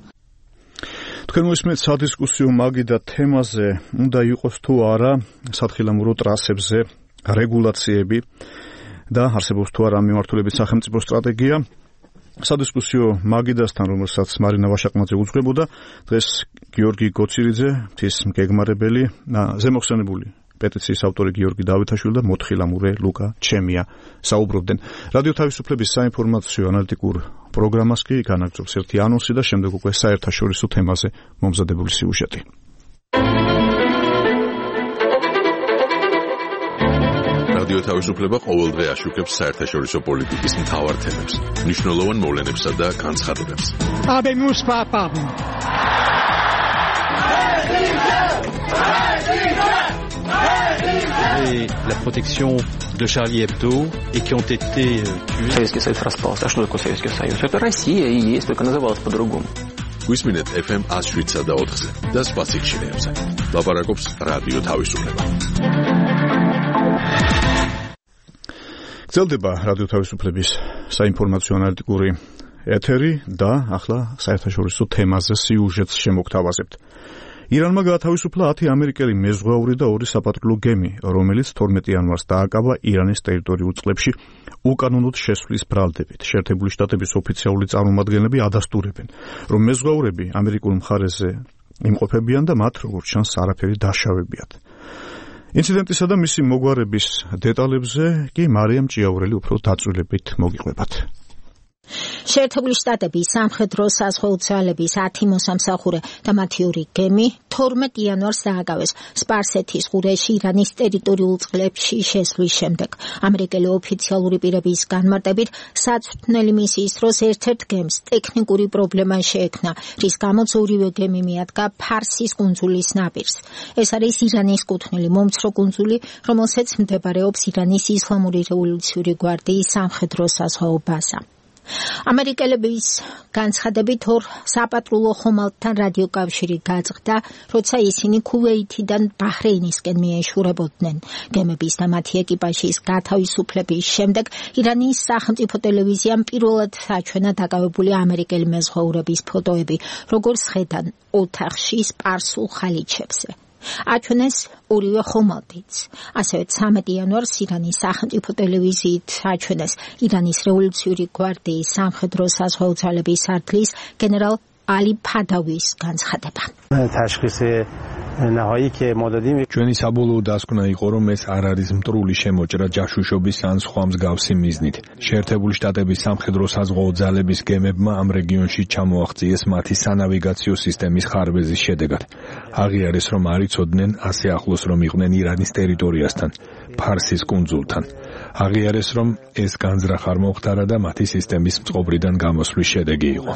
თქვენ მოსმენთ სადისკუსიო მაგიდა თემაზე, უნდა იყოს თუ არა სათხილამურო ტრასებზე რეგულაციები და არსებობს თუ არა მიმართულებით სახელმწიფო სტრატეგია. სადისკუსიო მაგიდასთან, რომელსაც მარინა ვაშაყმაძე უძღვებოდა, დღეს გიორგი გოცირიძე, მთის მგეგმარებელი, ზემოხსენებული პეტიციის ავტორი გიორგი დავითაშვილი და მოთხილამურე ლუკა ჩემია საუბრობდნენ. რადიო თავისუფლების საინფორმაციო ანალიტიკურ პროგრამას კი განაგრძობს ერთი ანონსი და შემდეგ უკვე საერთაშორისო თემაზე მომზადებული სიუჟეტი. რადიო თავისუფლება ყოველდღე აშუქებს საერთაშორისო პოლიტიკის მთავარ თემებს, მნიშვნელოვან მოვლენებსა და განცხადებებს. Habemos papa. Et la protection de Charlie Hebdo et qui ont été tués. Советский Союз распался. А что такое Советский Союз? Это Россия и есть, только называлась по-другому. გვისმინეთ эф эм one oh seven და ოთხზე და სხვა სიგნალებზე. ლაპარაკობს რადიო თავისუფლება. გრძელდება რადიო თავისუფლების საინფორმაციო ანალიტიკური ეთერი და ახლა საერთაშორისო თემაზე სიუჟეტს შემოგთავაზებთ. ირანმა გაათავისუფლა ათი ამერიკელი მეზღვაური და ორი საპატრულო გემი, რომელიც თორმეტი იანვარს დააკავა ირანის ტერიტორიულ წყლებში უკანონოდ შესვლის ბრალდებით. შეერთებული შტატების ოფიციალური წარმომადგენლები ადასტურებენ, რომ მეზღვაურები ამერიკულ მხარეზე იმყოფებიან და მათ როგორც ჩანს არაფერი დაშავებიათ. ინციდენტისა და მისი მოგვარების დეტალებზე კი მარიამ ჭიაურელი უფრო დაწვრილებით მოგიყვებათ. შეერთებული შტატების სამხედრო საზღვაო ძალების ათი მოსამსახურე და მათი ორი გემი თორმეტ იანვარს დააკავეს სპარსეთის ყურეში ირანის ტერიტორიულ წყლებში შესვლის შემდეგ. ამერიკელი ოფიციალური პირების განმარტებით საწვრთნელი მისიის დროს ერთ-ერთ გემს ტექნიკური პრობლემა შეექმნა, რის გამოც ორივე გემი მიადგა ფარსის კუნძულის ნაპირს. ეს არის ირანის კუთვნილი მომცრო კუნძული, რომელსაც მდებარეობს ირანის ისლამური რევოლუციური გვარდიის სამხედრო საზღვაო ბაზა. ამერიკელების განცხადებით ორ საპატრულო ხომალდთან რადიოკავშირი გაწყდა, როცა ისინი ქუვეითიდან ბაჰრეინისკენ მიეშურებოდნენ. გემების და მათი ეკიპაჟის გათავისუფლების შემდეგ ირანის სახელმწიფო ტელევიზიამ პირველად აჩვენა დაკავებული ამერიკელი მეზღვაურების ფოტოები, როგორც ხედან ოთახში სპარსულ ხალიჩებზე. აჩვენეს ორივე ხომალდიც. ასევე ცამეტი იანვარს ირანის სახელმწიფო ტელევიზიით აჩვენეს ირანის რევოლუციური გვარდიის სამხედრო საზღვაო ძალების სარდლის გენერალ ალი ფადავის განცხადება. ჩვენი საბოლოო დასკვნა იყო, რომ ეს არ არის მტრული შემოჭრა ჯაშუშობის ან სხვა მსგავსი მიზნით. შეერთებული შტატების სამხედრო საზღვაო ძალების გემებმა ამ რეგიონში ჩამოაღწიეს მათი სანავიგაციო სისტემის ხარბეზის შედეგად. აღიარეს, რომ არ იცოდნენ ასე ახლოს რომ იყვნენ ირანის ტერიტორიასთან, ფარსის კუნძულთან. აღიარეს, რომ ეს განზრახ არ მოხდარა და მათი სისტემის წყობრიდან გამოსვლის შედეგი იყო.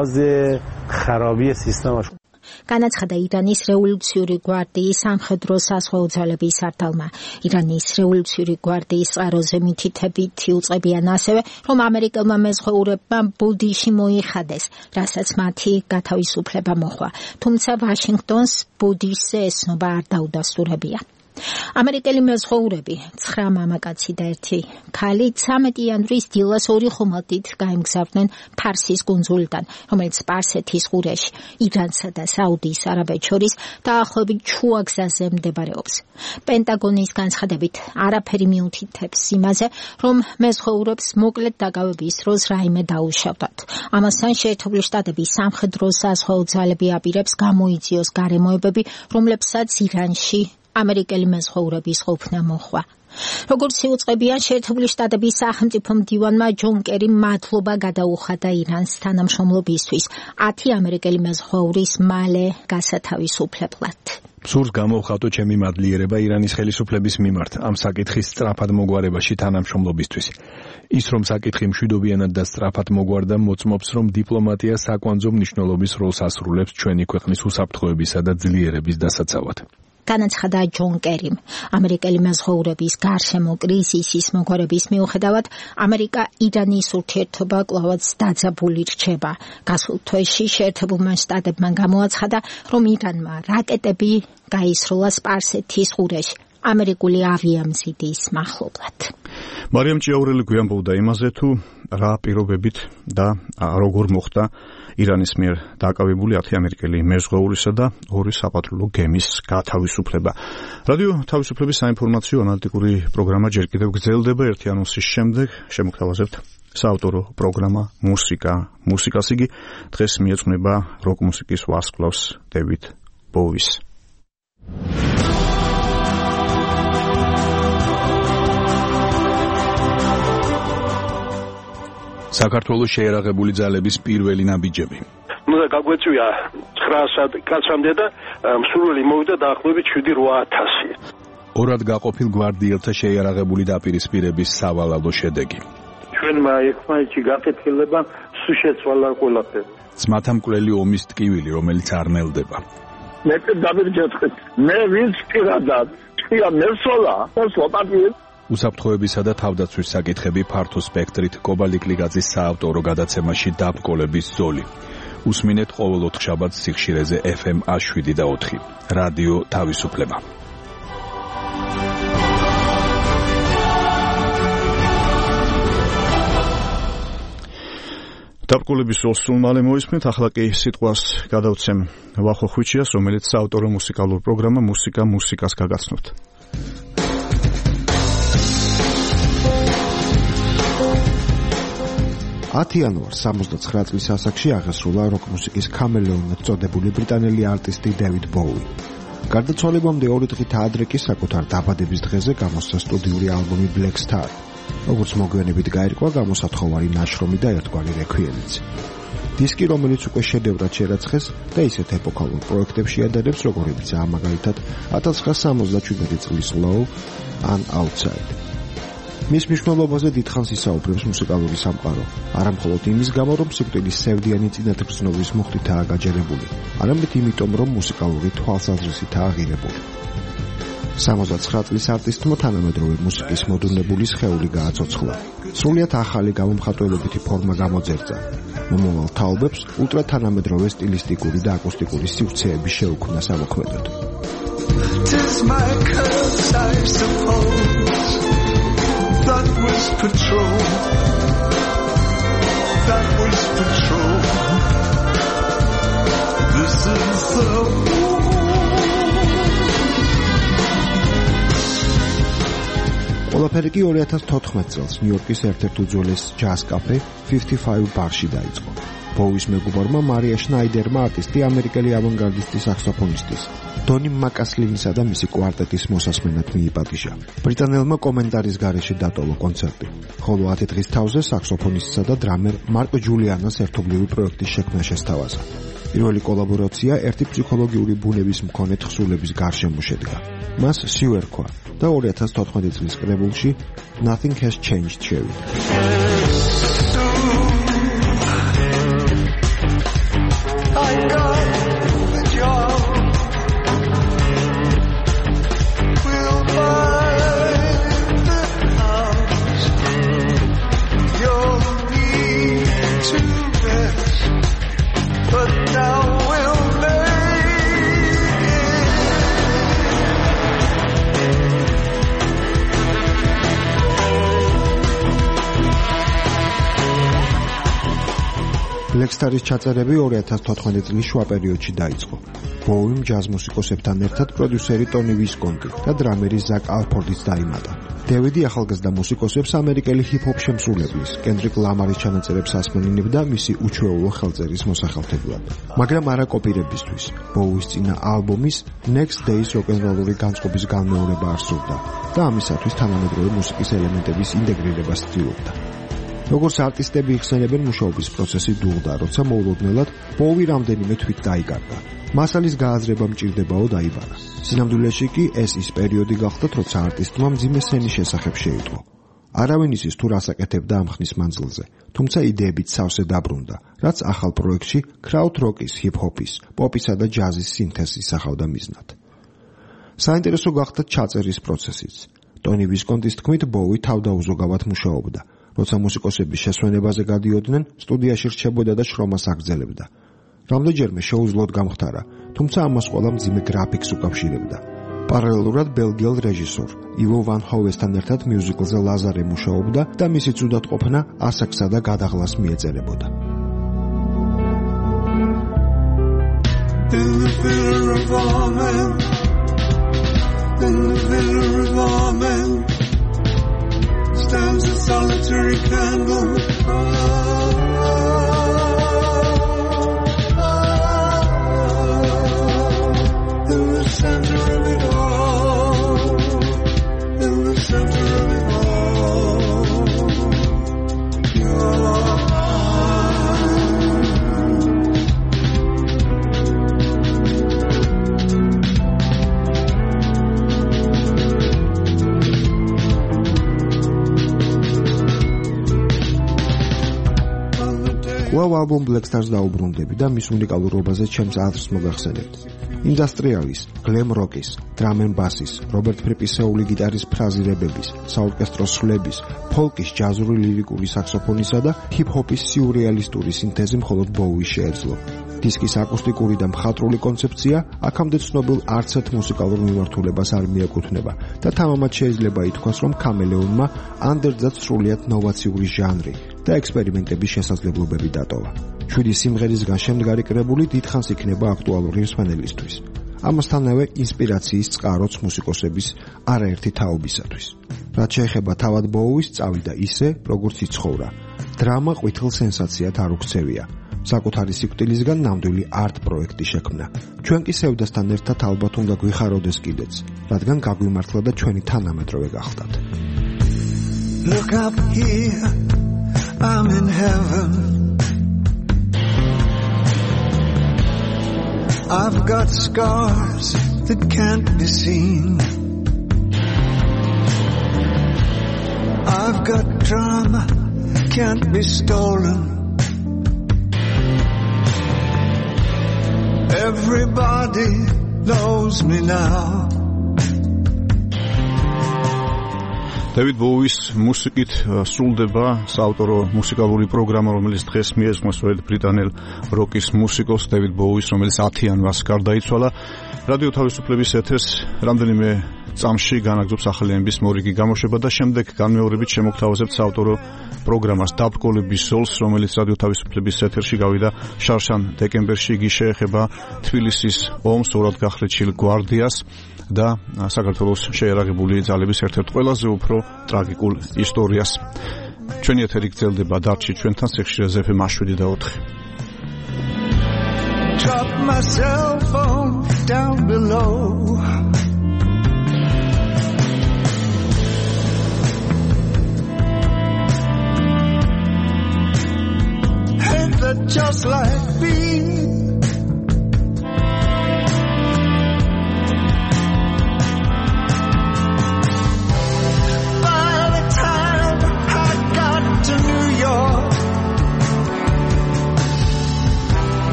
განაცხადა ირანის რევოლუციური გვარდიის სამხედრო საზღვაო ძალების სარდალმა. ირანის რევოლუციური გვარდიის წყაროზე მითითებითი უწყებიან ასევე, რომ ამერიკელმა მეზღვაურებმა ბუდიში მოიხადეს, რასაც მათი გათავისუფლება მოჰყვა. თუმცა ვაშინგტონს ბუდიშზე ესნობა არ დაუდასტურებია. ამერიკელი მეზღვაურები ცხრა მამაკაცი და ერთი ქალი ცამეტი იანვრის დილას ორი ხომალდით გაემგზავრნენ ფარსის კუნძულიდან, რომელიც სპარსეთის ყურეში ირანსა და საუდის არაბეთს შორის დაახლოებით შუა გზაზე მდებარეობს. პენტაგონის განცხადებით არაფერი მიუთითებს იმაზე, რომ მეზღვაურებს მოკლედ დაკავების დროს რაიმე დაუშავდათ. ამასთან შეერთებული შტატების სამხედრო საზღვაო ძალები აპირებს გამოიძიოს გარემოებები, რომლებსაც ირანში ამერიკელი მეზღვაურების ყოფნა მოჰყვა. როგორც იუწყებიან, შეერთებული შტატების სახელმწიფო მდივანმა ჯონ კერიმ მადლობა გადაუხადა ირანს თანამშრომლობისთვის ათი ამერიკელი მეზღვაურის მალე გასათავისუფლებლად. სურს გამოვხატო ჩემი მადლიერება ირანის ხელისუფლების მიმართ ამ საკითხის სწრაფად მოგვარებაში თანამშრომლობისთვის. ის რომ საკითხი მშვიდობიანად და სწრაფად მოგვარდა, მოწმობს, რომ დიპლომატია საკვანძო მნიშვნელობის როლს ასრულებს ჩვენი ქვეყნის უსაფრთხოებისა და ძლიერების დასაცავად. განაცხადა ჯონ კერიმ. ამერიკელი მეზღვაურების გარშემო კრიზისის მოგვარების მიუხედავად, ამერიკა ირანის ურთიერთობა კვლავაც დაძაბული რჩება. გასულ თვეში შეერთებულმა შტატებმა გამოაცხადა, რომ ირანმა რაკეტები გაისროლა სპარსეთის ყურეში ამერიკული ავიამზიდის მახლობლად. მარიამ ჭიაურელი გვიამბობდა იმაზე, თუ რა პირობებით და როგორ მოხდა ირანის მიერ დაკავებული ათი ამერიკელი მეზღვაურისა და ორი საპატრულო გემის გათავისუფლება. რადიო თავისუფლების საინფორმაციო ანალიტიკური პროგრამა ჯერ კიდევ გრძელდება. ერთი ანონსის შემდეგ შემოგთავაზებთ საავტორო პროგრამა მუსიკა. მუსიკას იგი დღეს მიეძღვნება როკ მუსიკის ვარსკვლავს დევიდ ბოუის. საქართველოს შეერაღებული ძალების პირველი ნაბიჯები. ნუ და გაგვეწვია ცხრა კაცამდე და მსურველი მოვიდა დაახლოებით შვიდი რვა ათასი. ორად გაყოფილ გვარდიელთა შეერაღებული დაპირისპირების სავალალო შედეგი. ჩვენმა ერთმანეთში გაკეთილება სულ შეცვალა ყველაფერი. ძმათამკვლელი ომის ტკივილი, რომელიც არ ნელდება. მე დამირჯეთხეთ. მე ვინც პირადად თქვია მესოლა, მოსლოპატიე უსაფრთხოებისა და თავდაცვის საკითხები ფართო სპექტრით კობალიკლიგაძის საავტორო გადაცემაში დაბკოლების ზოლი. უსმინეთ ყოველ ოთხშაბათს სიხშირეზე ეფ ემ შვიდ და ოთხი. რადიო თავისუფლება. დაბკოლების ზოლს სულ მალე მოისმენთ, ახლა კი სიტყვას გადავცემ ვახო ხვიჩიას, რომელიც საავტორო მუსიკალურ პროგრამა მუსიკა მუსიკას გაგაცნობთ. ათი იანვარს სამოცდაცხრა წლის ასაკში აღესრულა როკ მუსიკის ქამელეონად წოდებული ბრიტანელი არტისტი დევიდ ბოუი. გარდაცვალებამდე ორი დღით ადრე კი საკუთარ დაბადების დღეზე გამოსცა სტუდიური ალბომი Black Star. როგორც მოგვიანებით გაირკვა გამოსათხოვარი ნაშრომი და ერთგვარი რექვიემიც. დისკი, რომელიც უკვე შედევრად შერაცხეს და ისეთ ეპოქალურ პროექტებში ადარებს, როგორებიცაა მაგალითად ათას ცხრაასა სამოცდაშვიდმეტი წლის Low ან Outside. მის მნიშვნელობაზე დიდხანს ისაუბრებს მუსიკალური სამყარო, არა მხოლოდ იმის გამო, რომ სიკვდილის სევდიანი წინათგრძნობის მუხტითაა გაჯერებული, არამედ იმიტომ, რომ მუსიკალური თვალსაზრისითაა ღირებული. სამოცდაცხრა წლის არტისტმა თანამედროვე მუსიკის მოდუნებული სხეული გააცოცხლა. სრულიად ახალი გამომხატველობითი ფორმა გამოძერწა. მომავალ თაობებს ულტრათანამედროვე სტილისტიკური და აკუსტიკური სივრცეები შეუქმნა სამოქმედოდ. That was patrol. That was patrol. This is the ყველაფერი კი ორი ათას თოთხმეტ წელს ნიუ-იორკის ერთ-ერთ უძველეს ჯაზ კაფე fifty-five ბარში დაიწყო. ბოუის მეგობარმა მარია შნაიდერმა არტისტი ამერიკელი ავანგარდისტი საქსოფონისტის დონი მაკასლინისა და მისი კვარტეტის მოსასმენად მიიპატიჟა. ბრიტანელმა კომენტარის გარეშე დატოვა კონცერტი, ხოლო ათი დღის თავზე საქსოფონისტსა და დრამერ მარკ ჯულიანას ერთობლივი პროექტის შექმნა შესთავაზა. პირველი კოლაბორაცია ერთი ფსიქოლოგიური ბუნების მქონე თხზულების გარშემო შედგა. მას სიუ ერქვა და ორი ათას თოთხმეტი წლის კრებულში Nothing Has Changed შევიდა. I got the job. We'll buy the house. You'll need to rest, but now we'll Blackstar-ის ჩაწერები ორი ათას თოთხმეტი წლის შუა პერიოდში დაიწყო. ბოუიმ ჯაზ მუსიკოსებთან ერთად პროდიუსერი ტონი ვისკონტი და დრამერი ზაკ ალფორდიც დაიმატა. დევიდი ახალგაზრდა მუსიკოსებს ამერიკელი ჰიპ-ჰოპ შემსრულებლის, კენდრიკ ლამარის ჩანაწერებს ასმენინებდა მისი უჩვეულო ხელწერის მოსახელთებლად. მაგრამ არა კოპირებისთვის. ბოუის წინა ალბომის Next Days როკ-ენ-როლური განწყობის განმეორება არ სურდა და ამისათვის თანამედროვე მუსიკის ელემენტების ინტეგრირებას ცდილობდა. როგორც არტისტები იხსენებენ, მუშაობის პროცესი დუღდა, როცა მოულოდნელად ბოუი რამდენიმე თვით დაიკარგა. მასალის გააზრება მჭირდებაო დაიბარა. სინამდვილეში კი ეს ის პერიოდი გახდა, როცა არტისტმა მძიმე სენის შესახებ შეიტყო. არავინ იცის თუ რას აკეთებდა ამ ხნის მანძილზე, თუმცა იდეებით სავსე დაბრუნდა, რაც ახალ პროექტში კრაუდ როკის, ჰიპ-ჰოპის, პოპისა და ჯაზის სინთეზს ისახავდა მიზნად. საინტერესო გახდა ჩაწერის პროცესიც. ტონი ვისკონტის თქმით, ბოუი თავდაუზოგავად მუშაობდა. როცა მუსიკოსების შესვენებაზე გადიოდნენ, სტუდიაში რჩებოდა და შრომას აგრძელებდა. რამდენჯერმე შეუძლოდ გამხდარა, თუმცა ამას ყველა მძიმე გრაფიკს უკავშირებდა. პარალელურად ბელგიელ რეჟისორ ივო ვან ჰოვესთან ერთად მიუზიკლზე ლაზარე მუშაობდა და მისი ცუდათყოფნა ასაკსა და გადაღლას მიეწერებოდა. Stands a solitary candle. Oh, oh, oh, in the center of it all, in the center of it all, you're კვლავ ალბომ Blackstar-ს დაუბრუნდები და მის უნიკალურობაზე ჩემს აზრს მოგახსენებთ. ინდუსტრიალის, გლემ როკის, დრამ ენ ბასის, რობერტ ფრიპისეული გიტარის ფრაზირებების, საორკესტრო სვლების, ფოლკის, ჯაზური ლირიკური საქსოფონისა და ჰიპ-ჰოპის სიურეალისტური სინთეზი მხოლოდ ბოუის შეეძლო. დისკის აკუსტიკური და მხატვრული კონცეფცია აქამდე ცნობილ არცერთ მუსიკალურ მიმართულებას არ მიეკუთვნება და თამამად შეიძლება ითქვას, რომ ქამელეონმა ანდერძად სრულიად ნოვაციური ჟანრი და ექსპერიმენტების შესაძლებლობები დატოვა. შვიდი სიმღერისგან შემდგარი კრებული დიდხანს იქნება აქტუალური მსმენელისთვის. ამასთანავე ინსპირაციის წყაროც მუსიკოსების არაერთი თაობისათვის. რაც შეეხება თავად ბოუის, წავიდა ისე, როგორც იცხოვრა. დრამა ყვითელ სენსაციად არ უქცევია. საკუთარი სიკვდილისგან ნამდვილი არტ პროექტი შექმნა. ჩვენ კი სევდასთან ერთად ალბათ უნდა გვიხაროდეს კიდეც, რადგან გაგვიმართლა და ჩვენი თანამედროვე გახდათ. Look up here, I'm in heaven. I've got scars that can't be seen. I've got drama, can't be stolen. Everybody knows me now. David Bowie-ის მუსიკით სრულდება საავტორო მუსიკალური პროგრამა, რომელიც დღეს მიესწროს ბრიტანელ როკის მუსიკოს David Bowie-ს, რომელიც ათი იანვარს გარდაიცვალა. რადიო თავისუფლების ეთერს რამდენიმე წამში განაგრძობს ახალი ამბის მორიგი გამოშვება და შემდეგ განმეორებით შემოგთავაზებთ საავტორო პროგრამას დაბრკოლების ზოლს, რომელიც რადიო თავისუფლების ეთერში გავიდა შარშან დეკემბერში. იგი შეეხება თბილისის ომს, ორად გახლეჩილ გვარდიას და საქართველოს შეერაღებული ძალების ერთ-ერთ ყველაზე უფრო ტრაგიკულ ისტორიას. ჩვენი ეთერი გრძელდება დარჩი ჩვენთან სიხშირეზე ეფ ემ შვიდი და ოთხი. Drop my cell phone down below.